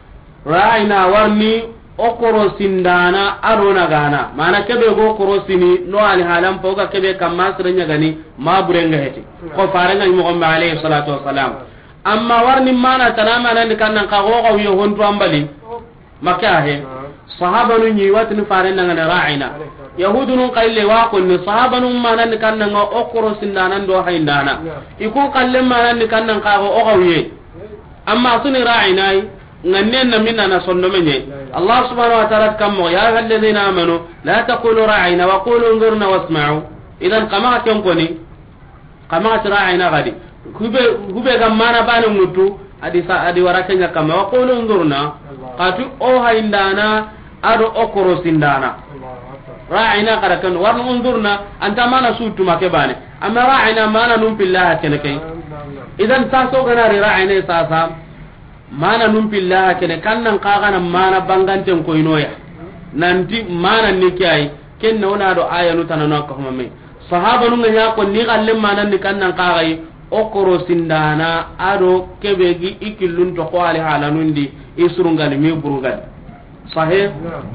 ra'ina warni okoro sindana arona gana mana kebe go okoro sini no ali halam poga kebe kamma sirenya gani ma burenga heti ko farenga mo gombe alayhi salatu wassalam amma warni mana tanama nan kannan ka go go yo hontu ambali makya he sahaba nu nyi watni farenga ngana ra'ina yahudunu qalle wa kun sahaba nu mana nan kannan okoro sindana ndo haindana iku qalle mana nan kannan ka go go ye amma suni ra'ina ngannen na minna na sonno menye Allah subhanahu wa ta'ala kammo ya alladhina amanu la taqulu ra'ina wa qulu unzurna wasma'u idan kama kan koni kama ra'ina gadi hube gam mana banu mutu adi warakanya kama wa qulu unzurna qatu o haindana ado okoro sindana ra'ina karakan warnu unzurna anta mana sutu make bane amma ra'ina mana num billahi kenekai idan taso gana ra'ina sasa mana num billahi kene kannan qagana mana banganten ko inoya nanti mana nikai ken nona do ayanu tanano ko mamme sahaba nun nya ko ni galle mana ni kannan qagai okoro sindana ado kebegi ikillun to ko ali halanundi isurungal mi burugal sahih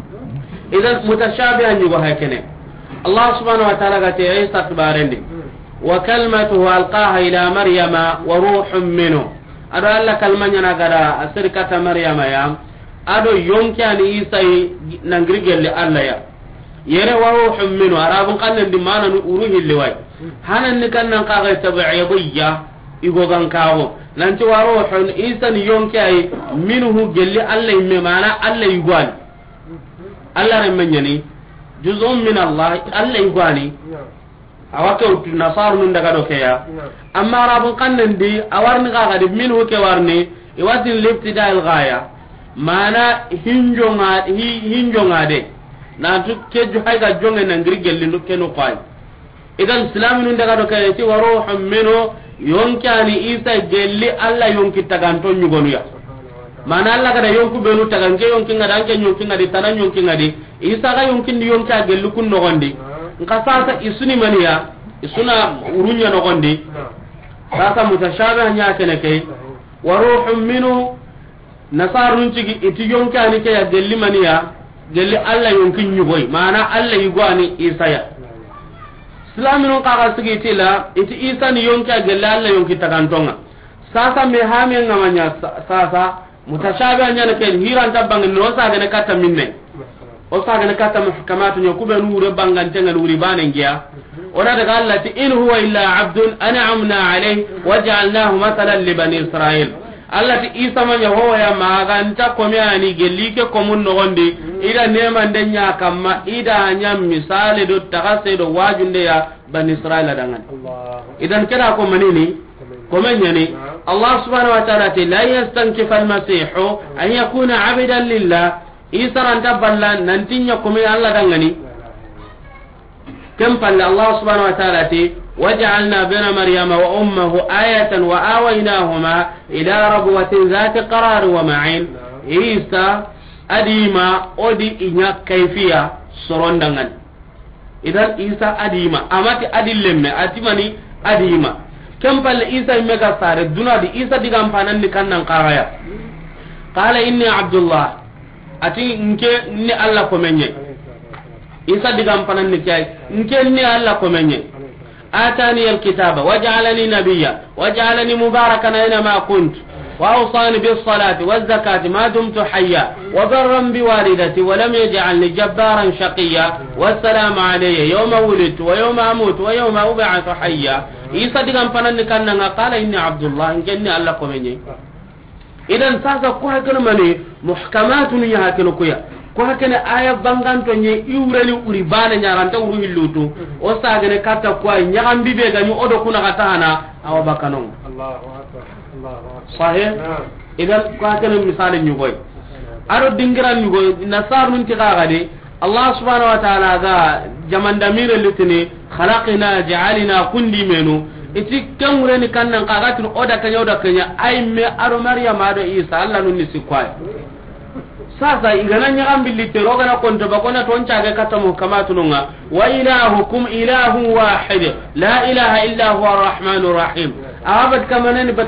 idan mutashabihan yugo hakene Allah subhanahu wa ta'ala gate Isa tabarende wa kalmatuhu alqaha ila maryama wa ruhun minhu ado alla kalmanya na gara asirkata maryama ya ado yonkani Isa nangri gelle alla ya yere wa ruhun minhu arabun kannan di mana nu uruhi liwai hanan ni kannan kaga tabi'iyya igogan kawo nanti wa ruhun Isa ni yonkai minhu gelle alla imme mana alla igwani alla remanyani juz'un min Allah alla igwani awake utu nasaru nun daga do keya amma rabun kannan di awarni kaga di minhu ke warni iwatin libtida al ghaya mana hinjonga de na tu ke ju hayga jonge na ngri gelli no kenu qay idan islamin nun daga do keya ti waruhum minhu yonkani Isa gelli alla yonki taganto nyugonu ya mana alla kada yonku benu tagange yonki ngada anke yonki ngadi tanan yonki ngadi Isa ga yonki ni yonki gelli kun no gondi nka sasa isuni maniya isuna urunya no gondi sasa mutashabih nya kene kay wa ruhum minhu nasarun cigi iti yonki ani ke ya gelli maniya gelli alla yonki nyugoy mana alla yugani Isa ya islamin ka ga sigi tila iti Isa ni yonki gelli alla yonki tagantonga sasa me hame ngamanya sasa mutashabih nya ne ken hiran tabang no sa gane kata minne o saga ne kata muhkamatu nyakube nure bangantenga nuri banengia ona daga Allah ti in huwa illa abdun an'amna alayhi waja'alnahu mathalan li bani israil Allah ti isa manya ho ya maganta komyani gelike komun no gonde ida neman denya kamma ida nya misale do tagase do wajunde ya bani israil dangan idan kira ko manini komanyani Allah subhanahu wa ta'ala la yastankifa al-masih an yakuna 'abdan lillah isa ranta balla nantinya komay Allah dangani kam palla Allah subhanahu wa ta'ala وجعلنا بين مريم وأمه آية وآويناهما إلى ربوة ذات قرار ومعين إيسا أديما أدي إنيا كيفية سرندغن إذن إيسا أديما أماتي أدي لمن أتمني أديما كم بل إيسا يمكا صار الدنيا دي إيسا دي غمبانان نكنا نقايا قال إني عبد الله أتي إنك إني الله كمني إيسا دي غمبانان نكاي إنك إني الله كمني آتاني الكتاب وجعلني نبيا وجعلني مباركا أينما كنت وأوصاني بالصلاة والزكاة ما دمت حيا وبرا بوالدتي ولم يجعلني جبارا شقيا والسلام علي يوم ولدت ويوم أموت ويوم أبعث حيا يصدقن فنن كان قال إني عبد الله إني الله كمني إذن ساسا كوها كلمني محكمات يهاكلو كويا ko hakene aya banganto nye iureli uri bana nyaranta uru hillutu o sagene kata kwa nyambi be ganyu odo kuna katana awa bakanon Allahu akbar sahih idan ko hakene misale nyugoy aro dingiran nyugoy nasar nun ti gade Allah subhanahu wa ta'ala ga jamanda mire litini khalaqina ja'alina kundi menu iti kamure ni kannan qagatin oda kanya ay me aro maryam ado isa Allah nun ni sikwai sasa igana nyambi litero gana konto bakona toncha ga katamu kama tununga wa ilahukum ilahu wahid la ilaha illa huwa arrahmanur rahim abad kamane bat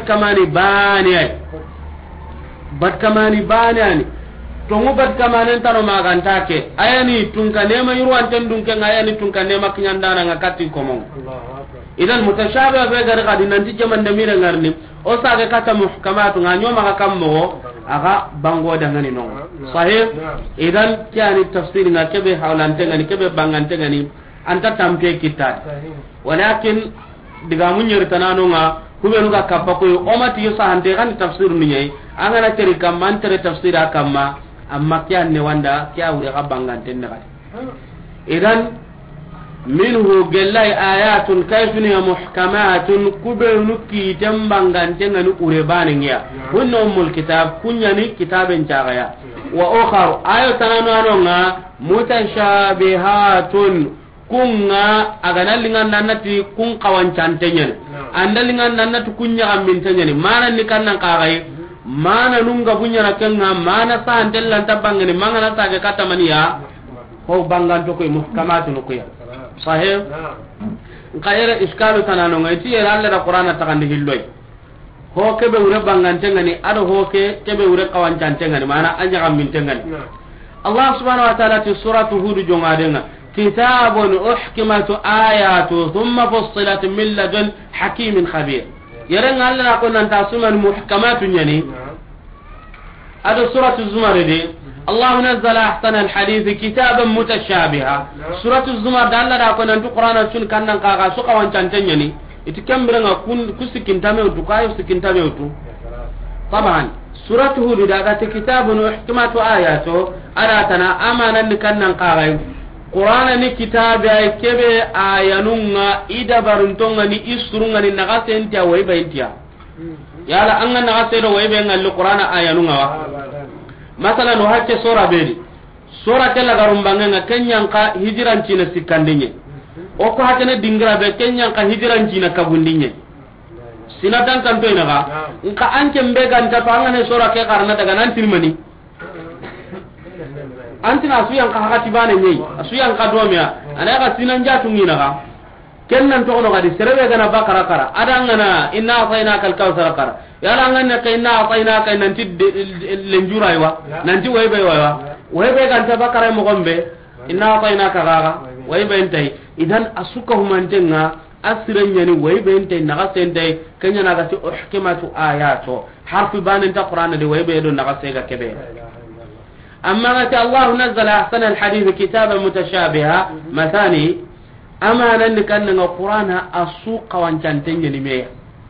kamani bani to mu bat kamane tano maganta ke ayani tunkane ma yuru anten dunke ayani tunkane ma kinyandana ngakati komong idan mutashabiha be gar gadi nanti jaman da mire ngarni o saga kata muhkamatu nganyo maka kammo aga bango dangani non sahih idan kiani tafsir na kebe hawlante ngani kebe bangante ngani anta tamke kitab walakin diga munyer tanano nga kubenu ga kappa ko o mati yo sahante kan tafsir ni nyai angana teri kam mantere tafsir akamma amma kian ne wanda kiya wure ga bangante ne idan minhu gallai ayatun kayfun ya muhkamatun kubenu ki tambangante ngani urebane ngiya hunno umul kitab kunyani kitaben cagaya wa ukhar ayatan anonga mutashabihatun kunga aganalingan nanati kun kawancantenyen andalingan nanati kunya amintenya ni mana ni kannan kagai mana nunga bunya nakenga mana sa andellan tabangani mangana sage katamaniya ho banganto ko muhkamatun ko ya sahih ngayere iskalu tanano ngati yela alla da qur'ana takandi hilloy ho kebe ure bangante ngani ado ho kebe ure kawancante ngani mana anya gamminte ngani Allah subhanahu wa ta'ala ti suratu hud jongadenga kitabun uhkimatu ayatu thumma fussilat min ladun hakimin khabir yere ngalla ko nan tasuman muhkamatun yani ado suratu zumar de الله نزل أحسن الحديث كتابا متشابها سورة الزمر دالة داكونا انتو قرآن سن كانن قاقا سوقا وانشانتنيني اتكمبرنا كسكين تاميو تقايو سكين تاميو تو طبعا سورة هود داكت كتاب وحكمة آياته أراتنا أمانا كانن قاقا قرآن ني كتاب اي كبه آيانونغا إدا برنتونغا ني إسرونغا ني نغاسي انتيا ويبا انتيا يالا أنغا نغاسي دو ويبا انغا القرآن آيانونغا مثلا no hakke sura bedi sura kala garumbanga nga kenyan ka hijiran cina sikandinye o ko hatene dingra be kenyan ka hijiran cina kabundinye sinatan kan to inaga nka anke mbega nta pangane sura ke karna daga nan tilmani antina suyan ka hakati bane nyei suyan ka domya anaka sinan jatungina ga kennan to ono gadi serebe gana bakara kara adangana inna atainaka alkawthar kara yala nganna ka inna atainaka nanti lenjuraywa nanti waybe ganta bakara mo gombe inna atainaka gaga waybe entai idan asuka humantenga asirenya ni waybe entai naga sentai kenya naga ti uhkimatu ayato harfi banen ta qur'ana de waybe do naga sega kebe amma ngati Allah nazzala ahsana alhadith kitaban mutashabiha mathani amanan kan nga qur'ana asu qawancantenya ni me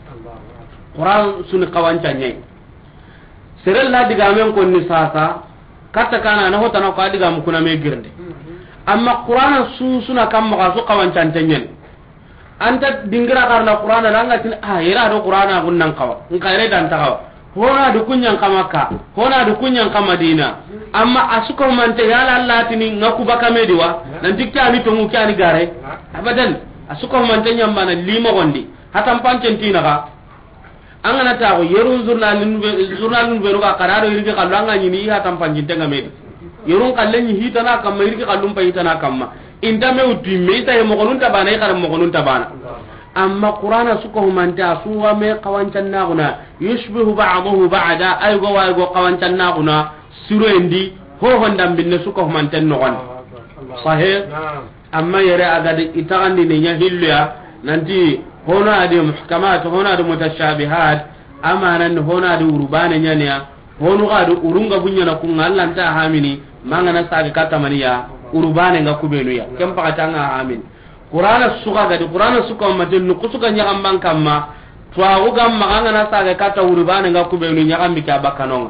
qur'an sun qawancanye serella diga men ko ni sasa kata kana na hota na ko diga mu kuna me girnde amma qur'ana suna kam ma su qawancantenya anta dingira karna qur'ana langa tin yera do qur'ana gunnan kawa ngare dan takawa hona du kunyan kamaka hona du kunyan kamadina amma asuko mante yala Allah tini ngaku baka mediwa nan dikta ni to muki ani gare abadan asuko mante nyamba na lima gondi hatam pancentina ka angana ta ko yerun journalin be ka kararo yirge kallanga ni hatam pancintenga medi yerun kallenyi hitana kam yirge kallum pa hitana kamma inda me uti me ta mo gonun ta bana ikara mo gonun ta bana amma qur'ana suko humanta suwa me qawancan naguna yushbihu ba'dahu ba'da ay go wa go qawancan naguna suro endi ho hondam binne suko humanten no gon sahih amma yare agadi itagandi ne nya hilya nanti hona adi muhkamat hona adi mutashabihat amanan hona adi urbane nya ne honu ga adu urunga bunya na kun Allah ta hamini mangana saga kata maniya urbane nga kubenu ya kem pakatanga amin qur'ana suka ga di qur'ana suka matin nuku suka nya ambang kamma tuagu gamma ngana saga kata urbane nga kubenu nya kambi ka bakanon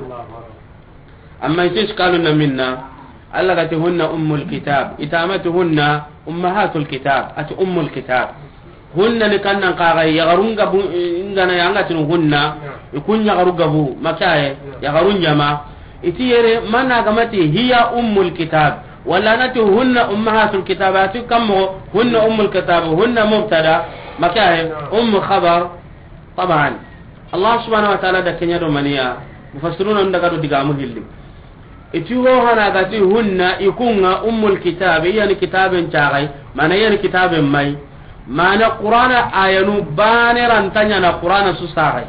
amma isis kaluna minna alla gati hunna ummul kitab itamatuhunna ummahatul kitab ati ummul kitab hunna ni kannan qaga ya garunga bu ingana yanga tin hunna ikunya garuga bu makaye ya garunja ma iti yere mana gamati hiya ummul kitab wala nati hunna ummahatul kitabati kammo hunna ummul kitab hunna mubtada makaye khabar taban Allah subhanahu wa ta'ala da kenya do maniya mufassiruna ndaga do digamu hilli iti ho hana gati hunna ikunga ummul kitab yani kitaben chagai mana yani kitaben mai mana qur'ana ayanu baneran tanya na qur'ana su sagai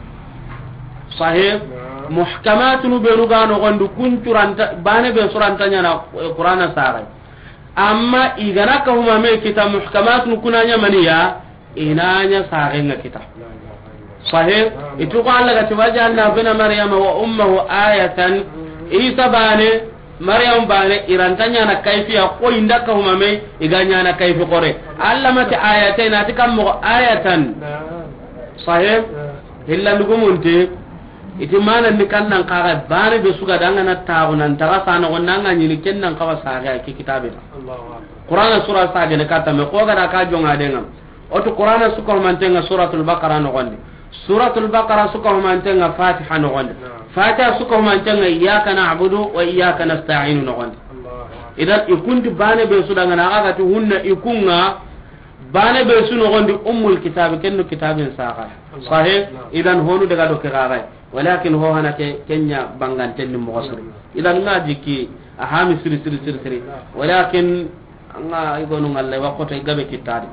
sahih muhkamatun berugano gondu kunturanta bane be surantanya na qur'ana sagai amma igana ka huma me kita muhkamatun kunanya maniya inanya sagai nga kita sahih itu ko Allah gati wajalna bina maryama wa ummuhu ayatan isa bane maryam bane irantanya na kaifiya ko indaka huma me iganya na kaifi qore Allah mati ayatain atikam mo ayatan sahih illa lugumunti itimana ni kannan kaga bane be suga danga na taawunan tarasa na wonnanga nyini kennan kawa saga ki kitabe Qur'ana sura saga ne kata me ko gara ka jonga denga oto Qur'ana suka mantenga suratul baqara no gonde suratul baqara suka mantenga fatiha no gonde fatiha suka mantenga iyyaka na'budu wa iyyaka nasta'in no gonde idan ikunti bane be suda ngana aga tu hunna ikunga bane be suno gonde ummul kitab kenno kitabin saga sahih idan honu daga do kiraga walakin ho hana ke kenya banganten mo gosri idan ngaji ki ahami siri walakin nga igonu ngalle wakoto gabe kitadi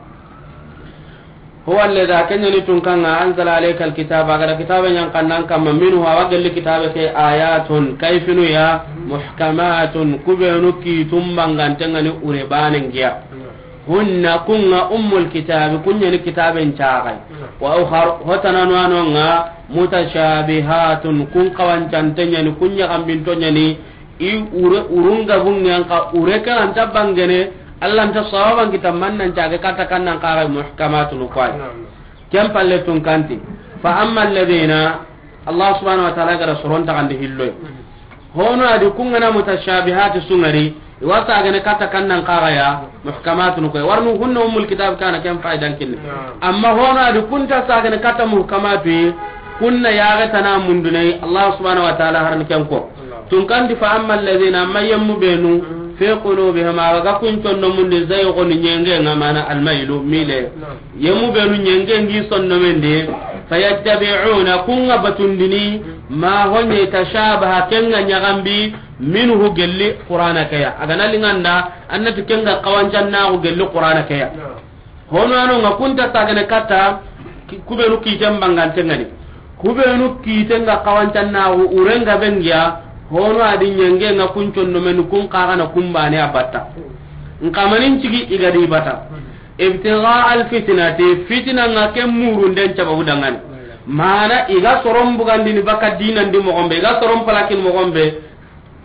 huwa alladha kenya ni tunkanga anzala alayka alkitaba gara kitaba yang kannan kam minhu wa gal kitaba ke ayatun kayfinu ya muhkamatun kubenu ki tumbanganten ngani urebane ngiya hunna kunga ummul kitab kunya ni kitaben chagai wa ukhar hotana no nga mutashabihatun kun kawancantenya ni kunya kambintonya ni i urunga bunga ka ureka anta bangene Allah anta sawaban kita mannan chaga katakan nan qara muhkamatun qai kam palletun kanti fa amma alladhina Allah subhanahu wa ta'ala gara suronta kan hillo hono adi kunga na mutashabihat sungari wasa gane kata kannan kaga ya muhkamatun ko warnu hunna umul kitab kana kam faidan kin amma hono adu kunta sa gane kata muhkamatu kunna ya ga tana mundunai Allah subhanahu wa ta'ala haran kan ko tun kan di fa amma alladhina mayyamu benu fi qulubihim aga kun tonno munde zaygo ni nyenge ngamana almailu mile yemu benu nyenge ngi sonno mende fayattabi'una kunga batundini ma honye tashabaha kenga nyagambi minhu gelli qur'ana kaya aga nalinganda annati kenga kawancan na go gelli qur'ana kaya hono anu ngakunta tagane kata kubenu ki jambangan tengani kubenu ki tenga kawancan na urenga bengia hono adi nyenge nga kuncon no men kun qara kumbane abatta ngamanin cigi igadi bata ibtigha alfitnati fitna nga kemuru den cababu dangani mana iga sorom bugandini baka dinan di mo gombe iga sorom palakin mo gombe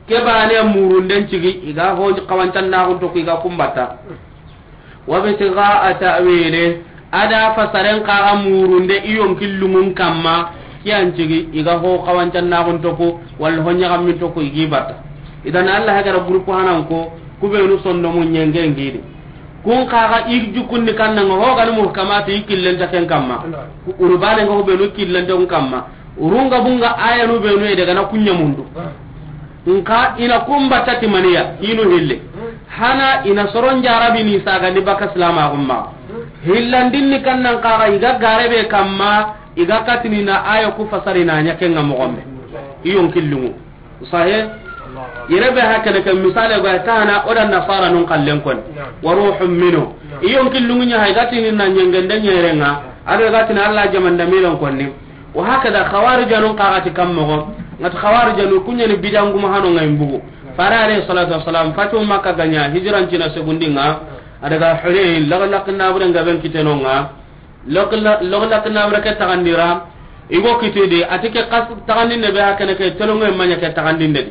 ke bane murunden cigi iga ho kawantan na gunto ko iga kumbata wa bitiga ta'wili ada fasaren ka murunde iyon killungun kamma kiyan cigi iga ho kawantan na gunto ko wal honya kam min to ko igi bata idan Allah hagara grupo hanan ko kubenu sonno mun nyenge ngidi kun kaga igju kunni kanna ho ga mu kamata ikillen ta ken kamma urbane ngo benu killen ta kamma urunga bunga aya no benu e daga na kunya mundu nka ina kumba tati maniya inu hille hana ina soron jarabi ni saga ni baka salama umma hillandin ni kannan kaga iga garebe kamma iga katini na aya ku fasarina nyake ngam gombe iyon killungu sahe yerebe hakana kan misale ga tana odan nasara nun kallen kon wa ruhum minhu iyon killungu nya haygatini na nyengende nyerenga ado gatini Allah jamanda milon konni wa hakada khawarijanun qagati kammo ngat khawarijanu kunya ni bidangu mahano ngai mbugu farare salatu wassalam fatu makka ganya hijran cina segundinga adaga hunain lagalakna burenga ben kitenonga lagalakna bureka tagandira igo kitede atike qas tagandinde be hakana ke telonga manya ke tagandinde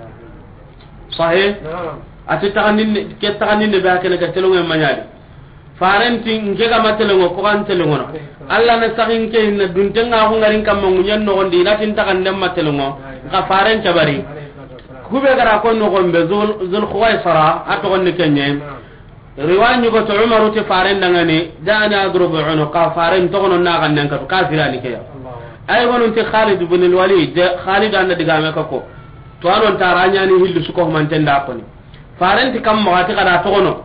sahih ati tagandinde ke tagandinde be hakana ke telonga manya farenti ngega matelongo ko kan telongo alla na sahin ke na duntenga ko ngarin kam munyen no gondi latin takande matelongo ka faren tabari kube gara ko no gombe zul khuwaisara ato gonni kenye riwanyu go to umaru te faren dangane dana adrubu uno ka faren to gono na gannen ka kafirani ke ay gonon te Khalid ibn al-Walid Khalid anda diga me ko to anon taranya ni hillu suko man tenda ko ni farenti kam mo ati kada to gono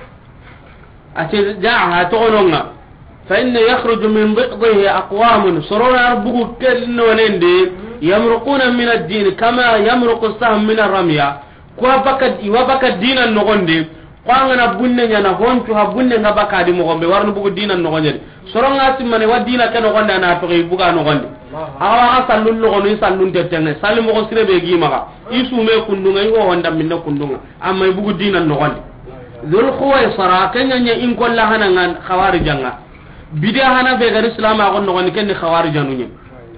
ati jaaha to gononga fa inna yakhruju min dhidhihi aqwamun surura rabbuhu kelno nende yamruquna min ad-din kama yamruqu as-sahm min ar-ramya ko baka dinan no gonde kwanga bunne nyana hontu ha bunne ngabaka di mo gombe warno bugu dinan no gonde soronga simmane wadina ken no gonda na to buga no gonde awa sallun no gono sallun tetene salimo ko sirebe gi maga isume kundunga yo honda minna kundunga amma bugu dinan no gonde zul khuwaisara kanya nya in kolla hanangan khawarijanga bidia hana be gar islam a gon no ken khawarijanu nya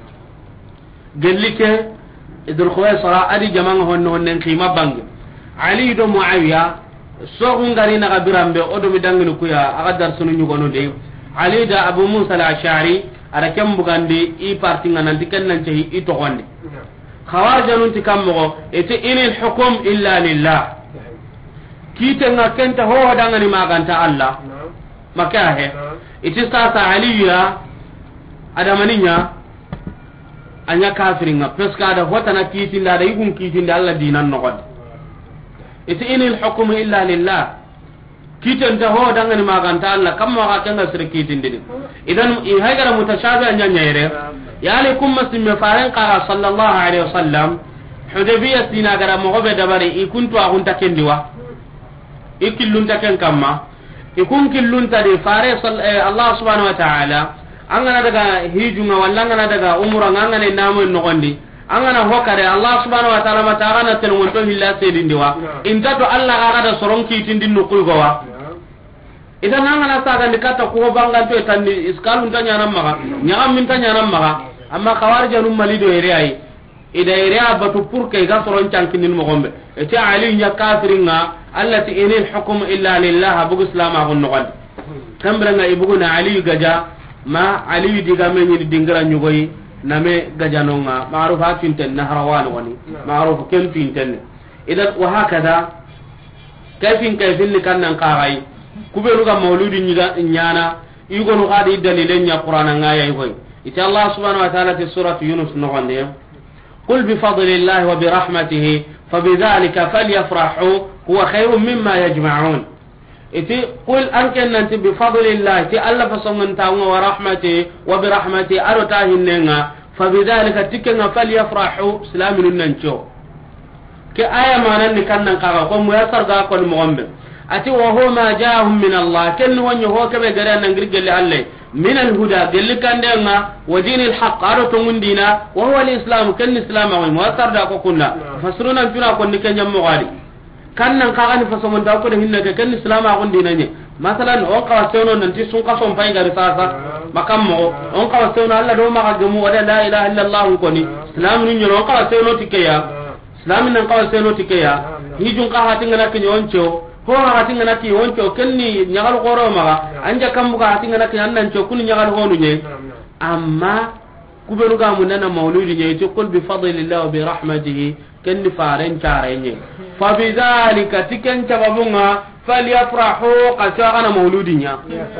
gelike zul khuwaisara adi jamanga honno honnen khima bangi ali do muawiya so ngari na gabirambe odo mi dangini kuya aga dar sunu nyugono de ali da abu musa al-ashari ara kem bugandi i parti ngana dikan nan cehi i to gonde khawarijanu tikammo ete inil hukum illa lillah kitenga kenta ho dangani maganta Allah maka he iti sasa aliya adamaninya anya kafiringa peska da hotana kitinda da yugun kitinda Allah dinan no god iti inil hukmu illa lillah kitenta ho dangani maganta Allah kamma ka kenga sir kitinde idan i hagara mutashabi anya nyaire yali kum muslimme faran qara sallallahu alaihi wasallam hudaybiyya sinagara mo gobe dabari ikuntu agunta kendiwa ikillunta ken kamma ikun killunta de fare Allah subhanahu wa ta'ala angana daga hijunga walla angana daga umra angana namu no gondi angana hokare Allah subhanahu wa ta'ala mata kana telmo to hilla sedindiwa inta to Allah ga da soronki tindin no kulgowa idan angana saga nikata ko bangan to tanni iskalun tanya nan maga nyam min tanya nan maga amma kawarjanum malido ere ai ida ere abatu purke ga soron cankinin mo gombe ete ali nya kafiringa allati inil hukm illa lillah bu islama gon nogal tambrenga ibuguna ali gaja ma ali diga men ni dingra nyugoyi name gaja nonga ma'ruf hatinten nahrawan wani ma'ruf kempinten idan wa hakada kayfin ni kannan qaray kubelu ga mauludi nyana igonu gadi dalilen nya qur'ana ngaya igoy ita Allah subhanahu wa ta'ala fi surati yunus nogonde قل بفضل الله وبرحمته فبذلك فليفرحوا هو خير مما يجمعون iti قل انك انت بفضل الله تي الله فصمن تاو ورحمته وبرحمته ارتاهننا فبذلك تكن فليفرحوا سلامن ننچو ke aya manan ni kannan kaga ko mu yasar ga ko mo gombe ati wa huwa ma jaahum min Allah ken wonyo ho ke be gare nan girgelle Allah min al huda gelli kandenga wa dinil haqq aro to mundina wa huwa al islam ken islam wa mu yasar da ko kunna fasruna tuna ko ni kenyam mo gadi kannan kaga ni faso mon da ko de hinna ke ken islam a ko dinanye masalan o ka sewno nan ti sun ka son pay gari sasa makam mo on ka sewno Allah do ma ga mu wala la ilaha illa Allah ko ni islam ni nyoro ka sewno tikeya islamin nan kawal seno tikeya hijun ka hatinga na kinyoncho ho hatinga na kiyoncho kenni nyagal goro maga anja kambuga hatinga na kiyannan cho kun nyagal honu nye amma kubenu ga mun na mauludi nye to kul bi fadlillah wa bi rahmatihi kenni faren charenye fa bidhalika tiken tababunga falyafrahu qasana mauludinya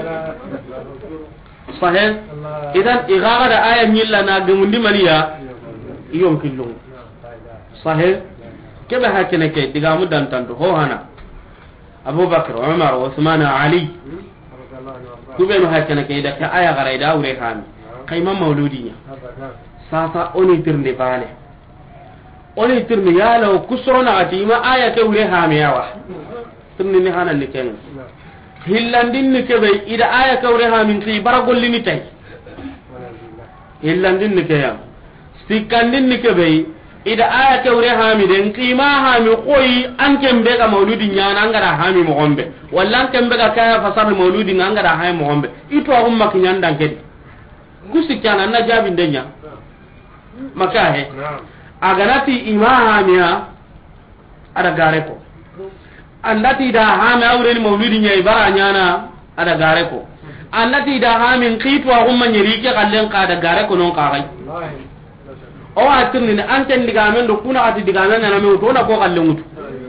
sahih idan igaga da aya nyilla na gumundi maniya iyom killu sahih kebe hakene ke diga mudan tanto ho hana abubakar umar usman ali kubenu hakene ke da ka aya gara da ure han kayma mauludinya sasa oni tirnde bane oni tirni yalo kusrona atima aya ke ure ha miyawa tirni ni hanan ni ken hillandin ni ke bay ida aya ke ure ha min ti baragolli ni tay hillandin ni ke ya sikandin ni ke bay ida aya ke ure ha mi den qima ha mi koyi an kembe ga mauludi nyana ngara ha mi mo gombe walla an kembe ga kaya fasar mauludi ngara ha mi mo gombe ito umma kinyandan ke kusikana na jabi ndenya maka he aganati imaha miya ada gare ko andati da ha ma awre ni maulidi nyai bara nyana ada gare ko andati da ha min qitu wa umma nyiri ke kallen ka da gare ko non ka gai o atin ni anten diga men do kuna ati diga men na me to na ko kallen mutu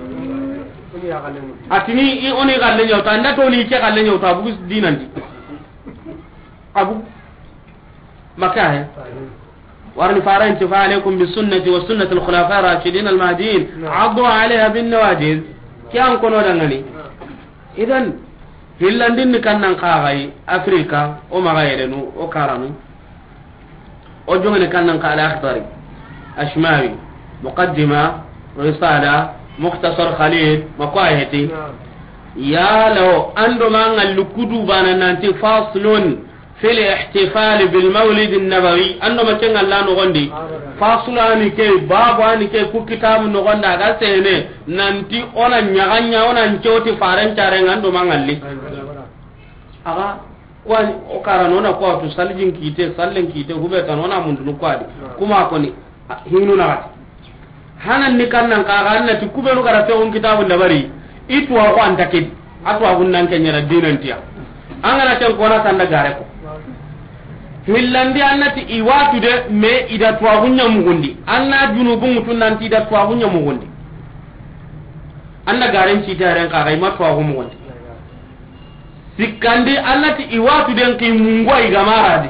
atini i oni kallen yo ta ndato ni ke kallen yo ta bu dinandi abu maka he warni fara intifa alaikum bisunnati wa sunnati al-khulafa ar-rashidin al-mahdiyyin addu 'alayha bin nawajiz kyan kono dangani idan hillandin kannan qagai afrika o magayrenu o karanu o jongane kannan ka al-akhdari ashmawi muqaddima risala mukhtasar khalil maqayati ya law ando mangal lukudu banananti faslun في الاحتفال بالمولد النبوي انه ما كان الله نغندي فاصلاني كي باباني كي كو كتاب نغندا ga sene nanti ona nyaganya ona ncoti faran tare ngando mangalli aga wani o karano na ko to saljin kite sallen kite hube tan ona mundu ko adi kuma ko ni hinu na gati hanan ni kannan ka ganna ti kubenu gara te on kitabu ndabari itwa ko antake atwa gunnan kenyara dinantiya angana tan ko na tanda gare ko hillandi annati iwatu de me ida twagunya mugundi anna junubu mutun nanti ida twagunya mugundi anda garen ci taren ka gai matwa mugundi sikandi annati iwatu den ki mungwa igamaradi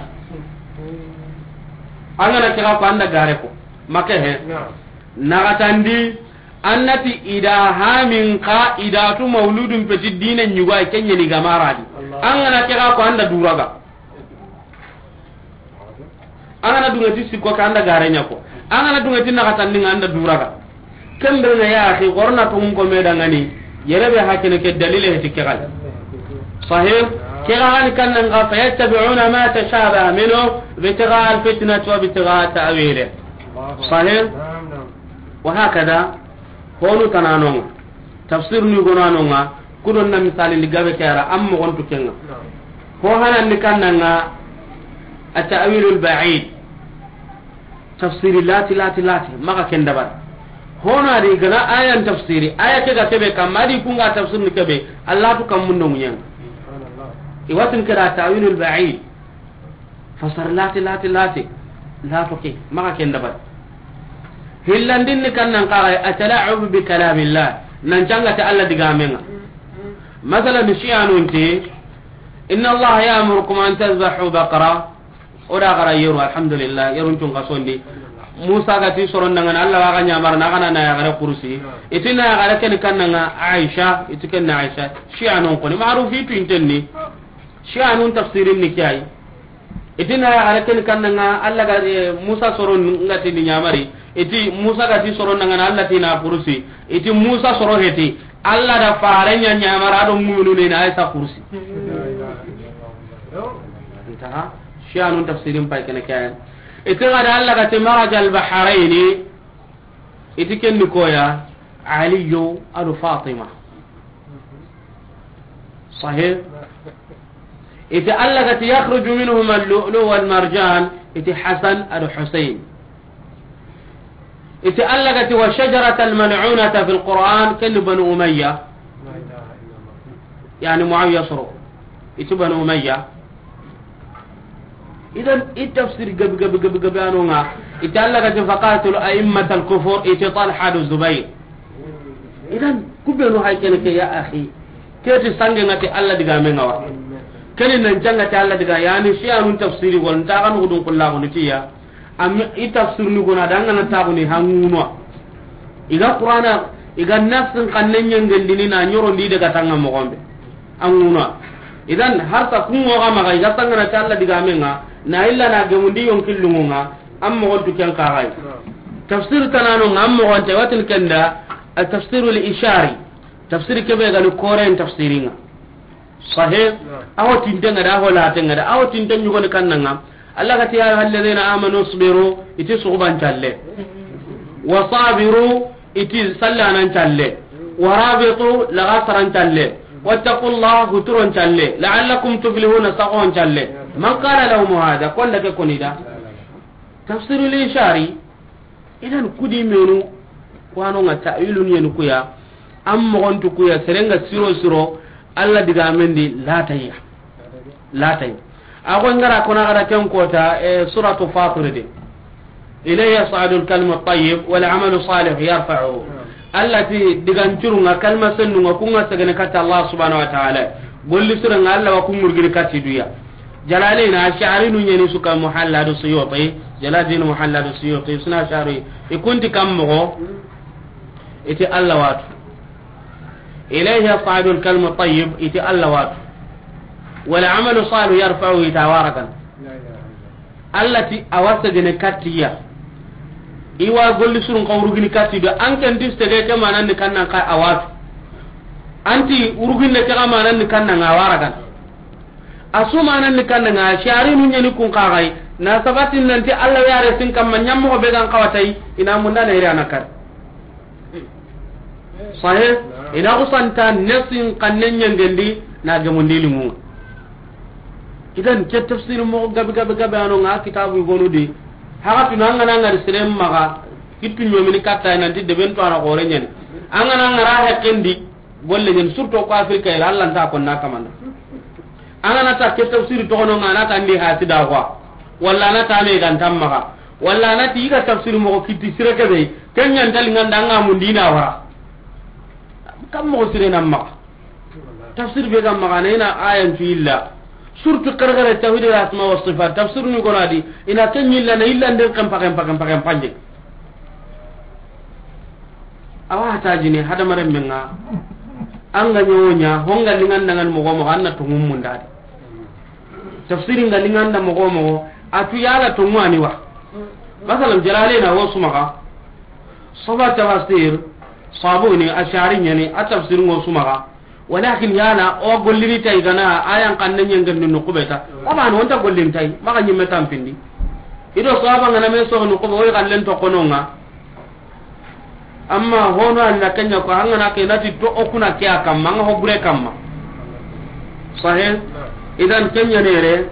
angana kira ko anda gare ko make he nagatandi annati ida hamin ka ida tu mauludun peti dinen nyuga kenye ni gamaradi angana kira ko anda duraga angana dungati sikko kanda garenya ko angana dungati nakatan ninga anda duraga kembre na ya akhi gorna to mun ko medangani yerebe hakene ke dalile hetikkal sahih kiran kan nga fa yattabi'una ma tashabaha minhu bitiga alfitnati wa bitiga ta'wili sahih wa hakada honu tananonga tafsir ni gonanonga kudon na misali ligabe kara ammo gontu kenga ho hanan ni kannanga at-ta'wil al-ba'id tafsiri lati maka kendabar hono ari gana ayan tafsiri aya ke ga tebe kamari kunga tafsir ni kebe Allah to kam mun nunyan iwatin kira ta'wilul ba'id fasar lati la to ke maka kendabar hillandin ni kannan qara atala'ub bi kalamillah nan janga ta Allah diga menga masalan shi'anunti inna Allah ya'murukum an tazbahu baqara oda gara yeru alhamdulillah yerun tun kasondi musa gati soron dangan Allah wa ganya marna kana na ya gara kursi itina ya gara ken kannanga aisha itikenna aisha shi'anun ko ni ma'rufi tu intenni shi'anun tafsirin ni kai itina ya gara ken kannanga Allah ga musa soron ngati ni nyamari iti musa gati soron dangan Allah tina kursi iti musa soron heti Allah da farenya nyamara do mu'minuna na aisha kursi intaha shi'anun tafsirin pai kana kayan itiga da Allah ka maraj al bahrain itiken ni koya aliyu al fatima sahih iti Allah ka yakhruju minhum al lu'lu wal marjan iti hasan al husayn ite alla gati wa shajarata almal'unata fil qur'an kan banu umayya yani muawiya suru ite banu umayya idan itafsir gab anunga ite alla gati faqatul a'immatal kufur ite talha du zubayr idan kubenu haykene ke ya akhi keti sange ngati alla diga mengawa kene nan janga ta alla diga yani shi anun tafsiri gon ta kan hudun kullahu nitiya am itafsir ni gona danga na ta goni hanguno iga qur'ana iga nafsin kannen ngendini na nyoro ndi daga tanga mo gombe anguno idan har ta kungo ga maga iga tanga na ta alla diga menga na illa na gemundi yon killunga am mo gontu ken kagai tafsir tanano ngam mo gonte watin kenda al tafsir al ishari tafsir kebe ga koren tafsiringa sahih awatin denga da wala tenga da awatin tan yugo kannanga Allah ka tiya alladheena amanu sabiru iti suban challe wa sabiru iti sallanan challe wa rabitu lagasaran challe wattaqullaha huturun challe la'allakum tuflihuna saqon challe man qala lahum hada kolla ke konida tafsirul ishari idan kudi menu kwano ngata ilun yenu kuya am mogontu kuya serenga siro alla diga mendi lataya ago ngara kona gara ken kota suratu fatir de ilayya sa'adul kalimu tayyib wal amalu salih yarfa'u allati digancurunga kalma sennunga kunga sagene katta Allah subhanahu wa ta'ala golli suranga alla wa kumurgiri katti duya jalalina ash'arinu nyeni suka muhalladu suyuti jaladin muhalladu suyuti suna shari ikunti kammo iti alla watu ilayhi yas'adu al-kalimu at-tayyib iti alla watu wal 'amalu salih yarfa'u itawarakan allati awasagene kattiya iwa golli surun qawrugini kattido anken distege ke manan kannan ka awatu anti uruginne ke manan kannan awarakan asumanan kannan shari nun nyani kun qagai na sabatin nanti alla yare sin kam nyammo ko be gan qawatai ina munna ne ira nakar sahih ina usanta nasin kannen ngendi na gamundili mu idan ke tafsir mo gabe anu nga kitabu gonudi haga tunanga nanga risrem maga kitu nyomini katta nanti de bento ara gore nyen angana ngara hekendi bolle nyen surto ko afrika ila Allah ta ko nakamanda angana ta ke tafsir to kono ngana ta ndi ha sida kwa walla na ta me gan tammaga walla na ti ga tafsir mo kitti sirake be kenya ndal nganda nga mundina wara kam mo sire namma tafsir be gam magana ina ayan fi illa surtu kargara tawhid al asma wa sifat tafsir ni gonadi ina kenyilla na illa nden kam pakam panje awa tajini hada maram menga anga nyonya honga lingan dangan mo gomo anna tungum mundade tafsir ngalingan da mo gomo atu yala tungwani wa masalan jalalina wasumaka sabat tafsir sabuni ashari nyani atafsir ngo sumaga walakin yana o gollini tay gana ayan kanne nyengen no kubeta aba no onta gollin tay maka nyimme tampindi ido sahaba ngana me so no ko o gallen to kononga amma hono an nakanya ko hangana ke nati to okuna kya kam manga ho bure kam sahih idan kenya nere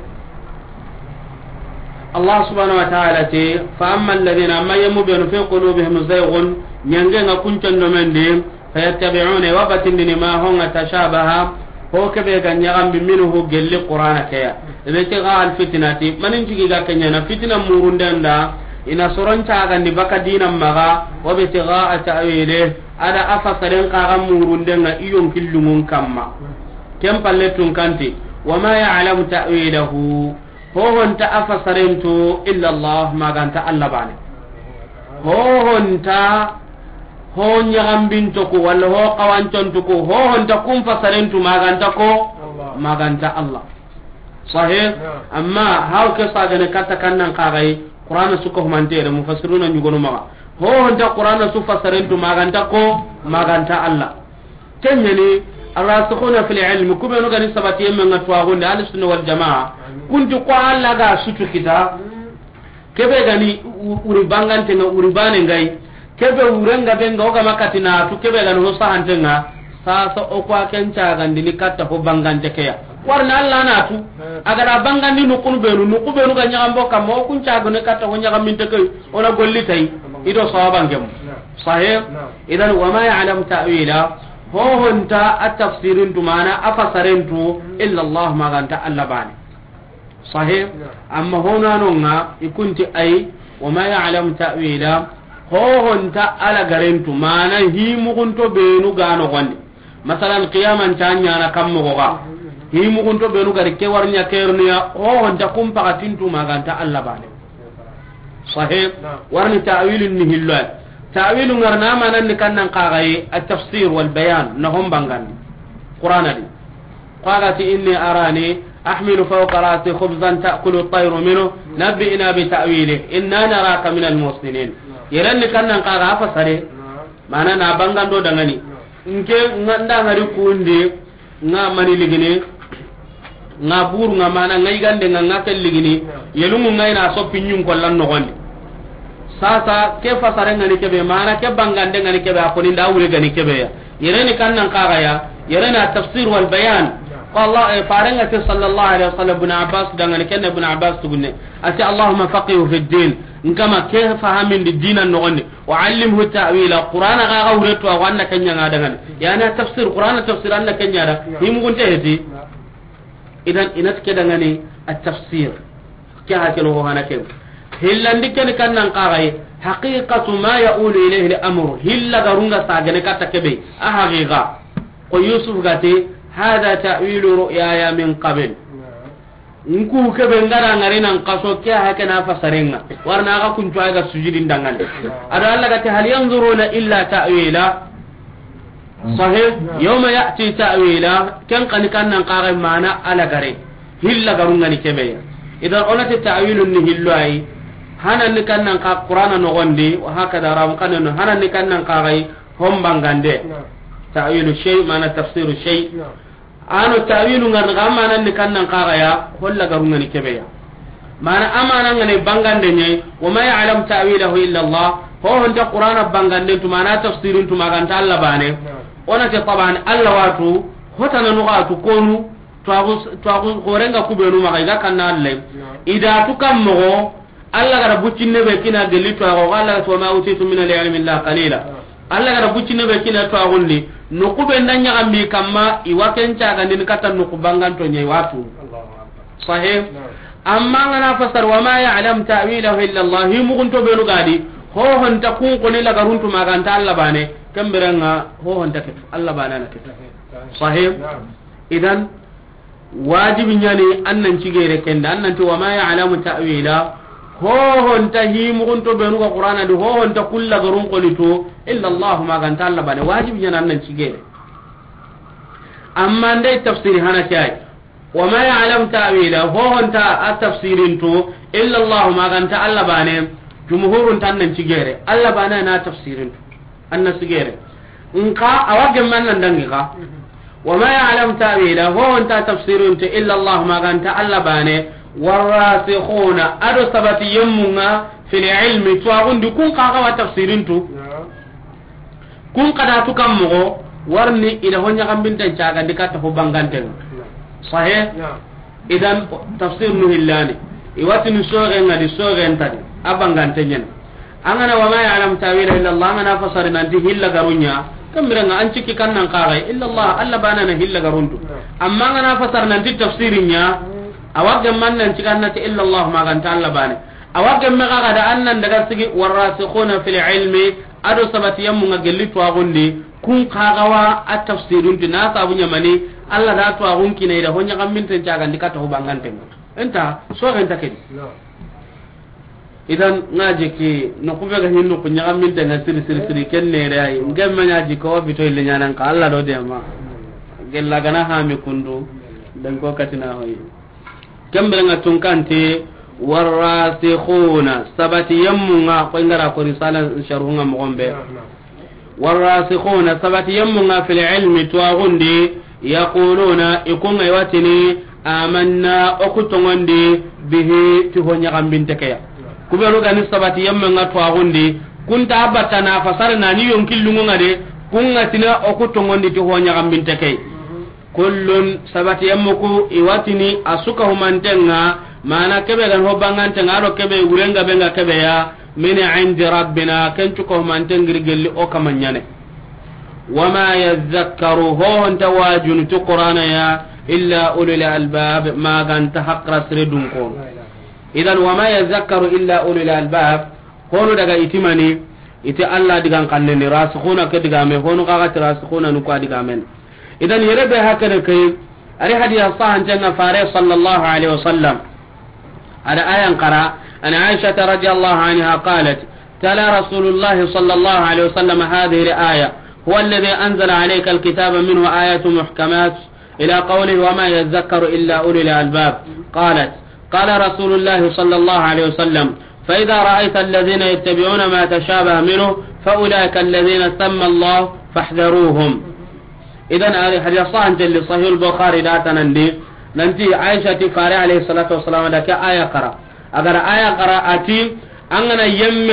Allah subhanahu wa ta'ala te fa amma alladhina ma yamubinu fi qulubihim zayghun nyengenga kuncondo mende fayattabi'una wa batindini ma honga tashabaha ho kebe ganyagam biminhu gelli qur'ana kaya ebe te gal fitnati manin jigi ga kenya na fitna murundanda ina soronta ga ni baka dinam maga wa be te ga ta'wile ada afasaren ka ga murundanga iyon killungun kamma kempalle tun kanti wa ma ya'lamu ta'wilahu ho honta afasarentu illa Allah maganta Allah bane ho honta ho nyagambinto ko walla ho qawantonto ko ho honta kum fasarentu maganta Allah sahih amma haw ke sagane kata kannan kagai qur'ana suko mantere mufassiruna nyugono ma ho honta qur'ana su fasarentu maganta Allah kenyeni arasikhuna fil ilm kubenu gani sabati men ngatwa gonde al-sunna wal jamaa kuntu ko alla ga sutu kita kebe gani uri bangante nga uri bane ngai kebe urenga benga oga makatina tu kebe gani ho sahantenga sasa o kwa kenca gandini katta ho bangante keya warna alla na tu agara bangandi no kunu benu ga nyaambo kam mo kunca gone katta ho nyaga minte kay ona golli tay ido sawaban gem sahih idan wa ma ya'lam ta'wila ho honta at-tafsirin tu mana afasarin tu illa Allah maganta Allah bani sahih amma hono nonga ikunti ay wa ma ya'lam ta'wila ho honta ala garentu mana himu kunto benu gano gondi masalan qiyaman tanya na kammo goga himu kunto benu gari ke warnya kerniya ho honta kumpa katintu maganta Allah bani sahih warni ta'wilun nihilla ta'wilu ngarna manan kannan qagaye at-tafsir wal bayan nahum bangan qur'ana di qagati inni arani ahmilu fawqa ra'si khubzan ta'kulu at-tayru minhu nabbi'na bi ta'wilihi inna naraka min al-muslimin yeranni kannan qaga fa sare mana na bangan do dangani nke nganda ngari kundi nga mani ligini nga buru nga mana ngai gande nga ngakel ligini yelungu ngai na so pinyun kollan no gondi sasa ke fasare ngani kebe mana ke bangande ngani kebe akoni ndawure gani kebe ya yereni kannan kaga ya yerena tafsir wal bayan Allah farenga te sallallahu alaihi wasallam ibn Abbas dangani ken ibn Abbas tugunne ati Allahumma faqihu fi din nkama ke fahamin di dinan no gondi wa allimhu ta'wila qur'ana ga gawreto wa wanda kenya ngada ngani yana tafsir qur'ana tafsir anda kenya da himu gunte heti idan inat ke dangani at-tafsir ke hakelo ho hanake hillandi ken kannan qaray haqiqatu ma yaqulu ilayhi al-amr hilla garunga sagane kata kebe a haqiqa ko yusuf gati hada ta'wilu ru'yaya min qabl nku kebe ngara ngari nan qaso ke hakana fasarenga warna ga kuntu aga sujudin dangan ada Allah gati hal yanzuruna illa ta'wila sahih yawma ya'ti ta'wila kan kannan qaray mana ala gare hilla garunga ni kebe idan onati ta'wilun ni hillai hanan ni kannan ka qur'ana no gondi wa hakada ram kanan hanan ni kannan ka gai hombangande ta'wilu shay mana tafsiru shay anu ta'wilu ngar gamana ni kannan ka ga ya holla garunga ni kebeya mana amana ngane bangande nyai wa ma ya'lam ta'wilahu illa Allah ho honda qur'ana bangande tu mana tafsirun tu maganta Allah bane ona te taban Allah watu hotana no watu konu to gorenga kubenu maga kanna Allah ida tu kam mo Allah gara buccinne be kina gelito ago Allah to ma utitu min al-ilmi illa qalila Allah gara buccinne be kina to agondi no kube ndanya ambi kamma iwaken caga ndin kata no kubangan to nyai watu sahih amma ngana fasar wa ma ya'lam ta'wilahu illa Allah himu kunto be no gadi ho hon ta kun ko ni la garuntu maganta Allah bane kamberanga ho hon ta Allah bana na sahih idan wajibi nyani annan cigere kenda annan to wa ma ya'lamu ta'wila ho hon ta himu kunto be no qur'ana do ho hon ta kulla garun qolito illa Allah maganta Allah bane wajibi nyani annan cigere amma ndai tafsiri hana kai wa ma ya'lam ta'wila ho hon ta at-tafsirin to illa Allah maganta Allah bane jumhurun tannan cigere Allah bana na tafsirin to anna cigere nka awage man nan dangi ka wa ma ya'lam ta'wila ho hon ta tafsirin to illa Allah maganta Allah bane warasikhuna ado sabati yammunga fil ilmi to agundi kun ka wa tafsirin to kun kada to kammo warni ida honya kambintan caga dikata ho banganten sahih idan tafsir nuhillani iwatini soge ngadi soge entadi abangantenyen angana wa ma ya'lam ta'wila illa Allah angana fasari nanti hilla garunya kambiranga anciki kannan qaray illa Allah alla bana na hilla garuntu amma angana fasar nanti tafsirinya awagge mannan cikannati illa Allah maganta alla bane awagge mega da annan daga sigi warasikhuna fil ilmi ado sabati yammu ngagelli to agundi kun kagawa at tafsirun dina sabunya mani alla da to agunki ne da honya kamminten caga ndikata ho banganten enta so enta kedi idan ngaje ki no ko vega hinno ko nyakamminten na siri kenne re ay ngemma nyaji ko bito ile nyanan ka alla do de ma gella gana ha mi kundu dan ko katina hoyi kembere nga tunkante warasikhuna sabati yammunga ko ngara ko risala sharhunga mo gombe warasikhuna sabati yammunga fil ilmi tuagundi yaquluna ikunga watini amanna okutongondi bihi tihonya kambinte kaya kubero gani sabati yammunga tuagundi kunta abatana fasarna ni yonkillunga ngade kunga tina okutongondi tihonya kambinte kaya kullun sabati yammuku iwatini asuka humantenga mana kebe gan hobangantenga aro kebe urenga benga kebe ya min indi rabbina kencu ko man tengir gelli o kamanyane wama yadhakkaru ho anta wajun tu qur'ana ya illa ulul albab ma ganta haqra sredun ko idan wama yadhakkaru illa ulul albab hono daga itimani ite alla digan kanne ni rasikhuna ke diga me hono kaga rasikhuna nu ka diga men idan yerebe hakare kay ari hadiya sahan janna fare sallallahu alaihi wasallam ada ayan qara ana aisha radhiyallahu anha qalat tala rasulullah sallallahu alaihi wasallam hadhihi al-aya huwa alladhi anzala alayka al-kitaba minhu ayatun muhkamat ila qawlihi wama yadhakkaru illa ulul albab qalat qala rasulullah sallallahu alaihi wasallam فإذا رأيت الذين يتبعون ما تشابه منه فأولئك الذين سمى الله فاحذروهم إذن حديث صحيح جل صحيح البخاري لا تنندي ننتي عائشة فارع عليه الصلاة والسلام ذاك آية قرأ أجر آية قرأ أتي أننا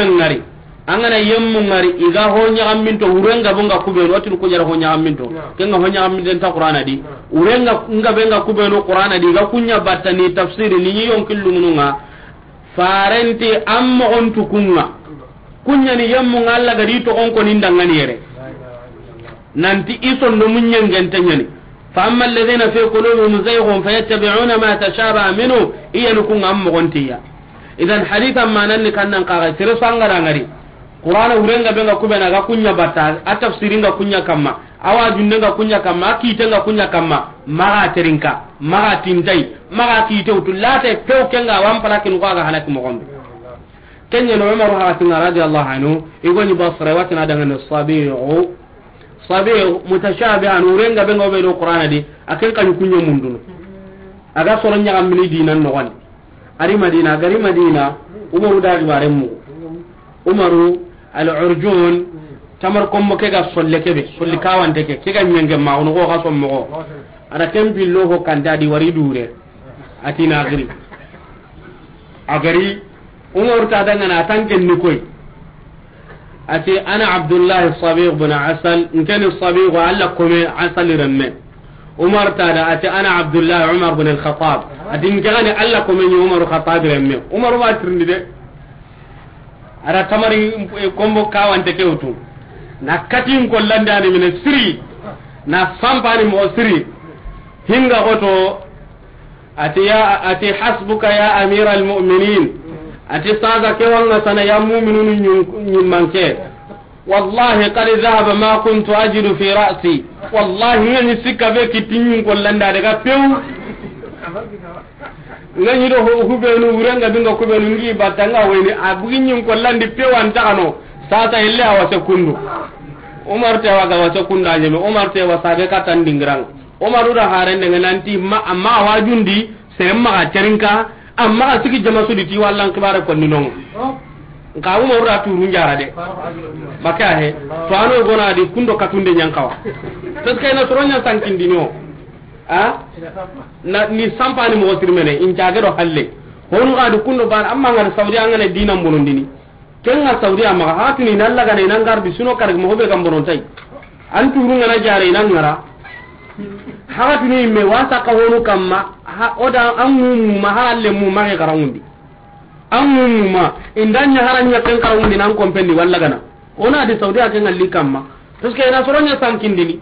يمن غري إذا هو نعم من تو ورنغا بونغا كوبين واتن كوجر هو نعم من تو كنغا هو نعم من تا قرآن دي ورنغا نغا بينغا كوبين قرآن دي غا كونيا باتني تفسير ني يوم كل منغا farenti amma on tukunga kunya ni yammu ngalla gadi to on ko nindangani yere nanti ison no munyen gentanyani fa amma alladhina fi qulubihim zayghun fayattabi'una ma tashabaha minhu iyanukum amma gontiya idan hadithan manan ni kannan kaga sire sangara ngari qur'ana urenga benga kubena ga kunya batta atafsiringa kunya kamma awa jundenga kunya kamma kitenga kunya kamma maga terinka maga tintai maga kite utulate pew kenga wampala kin ko ga halaki mo gombe kenya no umar hatinga radiyallahu anhu igoni basra watina daga sabiu mutashabihan urenga benga be do qur'ana di aken kan kunya munduno aga soronya am ni dinan no wani ari madina gari madina umaru da baremu umaru al-urjun tamar kommo ke ga solle kebe solli kawante ke ga nyenge ma ono ko ga sommo ada tembillo ho kanda di wari dure atina agari umar ta daga na tanken ni koy ati ana abdullah as-sabiq bin asal in kan as-sabiq alla kome asal ramme umar ta da ati ana abdullah umar bin al-khattab adin kan alla kome ni umar khattab ramme umar wa tirni de ara tamari kombo kawante ke utu na katin ko landa ni min siri na sampani mo siri hinga hoto ati hasbuka ya amiral mu'minin ati saga ke wanga sana ya mu'minun nyum manke wallahi qad dhahaba ma kuntu ajidu fi ra'si wallahi ni sikka be kitin ko landa daga pew ngani do hubenu uranga binga ko benu ngi batanga wayni abuginyin ko landi pewan takano sasa ille awa sekundu umar te waga wa sekunda nyeme umar te wa sabe katan dingrang umar ura harende nanti amma wajundi semma ga cerinka amma ga sigi jama sudi ti wallan kibare ko ninong ka umar ura turu njara de maka he to ano gona di kundo katunde nyankawa to kayna soronya sankin dinyo na ni sampani mo tirmene in jagero halle honu ga kundo ban amma ngar saudi angane dinam bonondini kenga saudi amma hatini nalla ga nan garbi suno karag mo be gam bonontai an turu ngana jare nan ngara hatini me wasa ka honu kamma oda ammu ma halle mu ma garangundi ammu ma indanya haranya ken karangundi nan kompendi walla gana ona di saudi aken alli kamma tos kayna soronya sankindini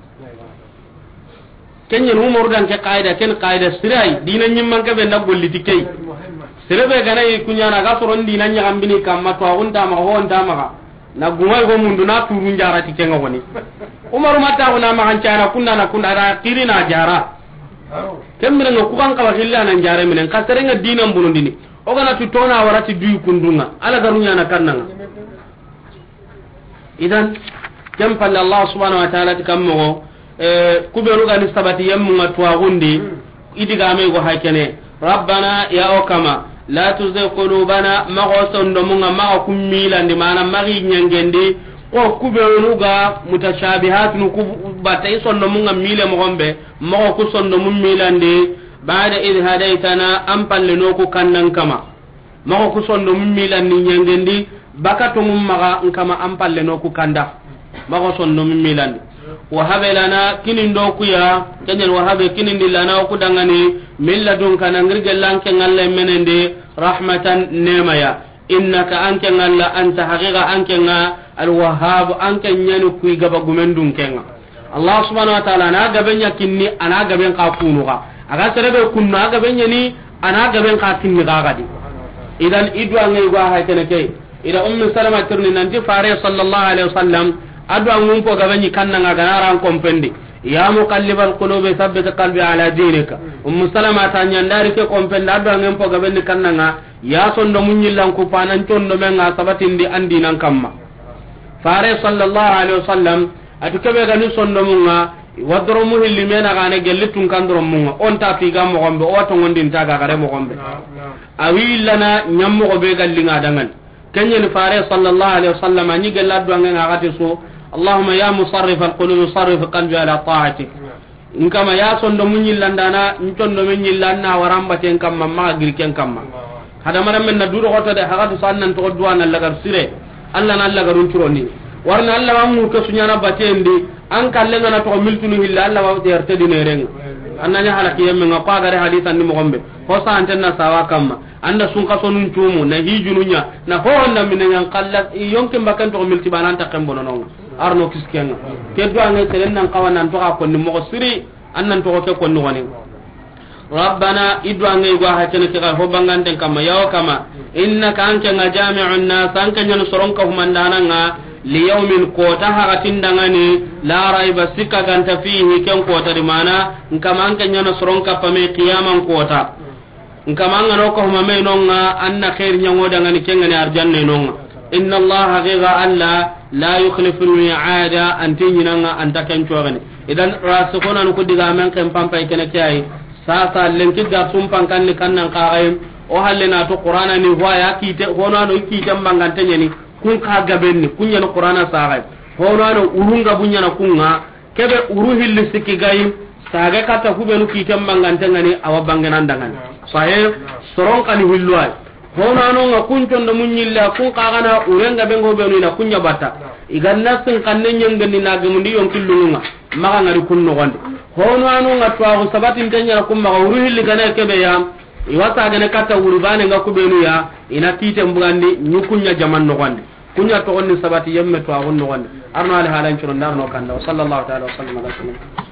kenya no mo rudan ke qaida ken qaida sirai dinan nyimman ke be na golliti kay serebe gana kunya na ga soron dinan nya gambini kamma to onta ma ho onta ma na gumay go mundu na turu njara ti kenga woni umaru mata ona ma hancana kunna ra kirina jara kemre no kukan ka wahilla nan jara minen ka serenga dinan bunundini o gana tu tona warati du kundunga ala garunya na kannanga idan kam palla allah subhanahu wa ta'ala tikammo kuberu ga ni sabati yammu matwa gundi idiga me go hakene rabbana ya okama la tuzigh qulubana ma gosondo munga ma kummila ndi mana magi nyangendi ko kuberu ga mutashabihat nu kubatai sondo munga mile mo gombe ma ko sondo mum milande baada id hadaitana am palle no ko kannan kama ma ko sondo mum milandi nyangendi bakato mum maga kama am palle no ko kanda ma ko sondo mum milandi wahabe lana kinin do kuya kenyen wahabe kinin dilana ku dangani milladun kana ngirge lanke ngalle menende rahmatan nemaya innaka anka ngalla anta haqiqa anka nga alwahhab anka nyanu kuy gaba gumendun kenga Allah subhanahu wa ta'ala na gabenya kinni ana gaben ka kunuga aga serebe kunna aga benya ni ana gaben ka kinni gagadi idan idwa ngai gwa ha teneke ida ummu salama tirni nanti fare sallallahu alaihi wasallam adwa ngumpo gabenyi kanna ngaga naran kompendi ya muqallibal qulubi thabbit qalbi ala dinika salama tanya ndari ke kompenda adwa ngumpo gabenni kanna nga ya sondo munyillan ku panan tondo menga sabatindi andi nan kamma fare sallallahu alaihi wasallam atukebe gani sondo munga wadro muhilli mena gane gellitun kandro munga on ta piga mo gombe o to ngondin ta ga gare mo gombe awillana nyammo go be gallinga dangan kenya ni fare sallallahu alaihi wasallam ani gelladdo nga ngati so allahumma ya musarrif alqulub sarrif qalbi ala ta'atik nkama ya sondo munyillandana ntondo munyillanna waramba ten kamma ma girken kamma hada maram men na duro goto de hagatu sannan to duwana lagar sire alla na lagarun turoni warna alla wa mu ke sunyana batendi an kallenga na to miltunu hilla alla wa te arte dinereng annanya halaki yemme nga kwa gare hadisan ni mo gombe ho sa antenna sawa kamma anda sun ka sonun tumu na hijununya na ho honda minyan kalla yonke mbakan to milti banan ta kambono non arno kiskenga ke do an seren nan kawanan to ka konni mo siri annan to ko konni woni rabbana idwa ngai gwa ha tene ka ho banganten kama yaw kama innaka anka jami'un nas anka nyano soronka humandana nga liyawmin kota hagatin dangani la raiba sikka ganta fihi ken kota di mana nkama anka nyano soronka pame qiyaman kota nkama ngano ko huma me nonga anna khair nyango dangani kengani arjanne nonga inna allaha ghiga alla la yukhlifu al-mi'ada antinyinanga antaken chogani idan rasukona ko diga men kan pampai kene kai sasa lenki ga sumpan kan ni kannan qaayim o hallena to qur'ana ni hoya kite hono no kite mbangante nyani kun ka gabenni kunya no qur'ana sagai hono no urunga bunya na kunga kebe uruhilli sikki gayim saga kata kubenu kite mbangante ngani awa bangenan dangan sahih soron kan hilwai hono no nga kunton do munyilla kun ka gana urenga bengo benu na kunya bata iganna sin kanne nyangani na gamundi yonkillunga maka ngari kunno gonde hono anu nga twa sabatin tanya kumma uruhilli kana kebe ya iwata gane kata urubane nga kubenu ya ina tite mbugandi nyukunya jaman no gonde kunya to onni sabati yemme to agun no gonde arno ala halan churon darno kanda sallallahu ta'ala wa sallam ala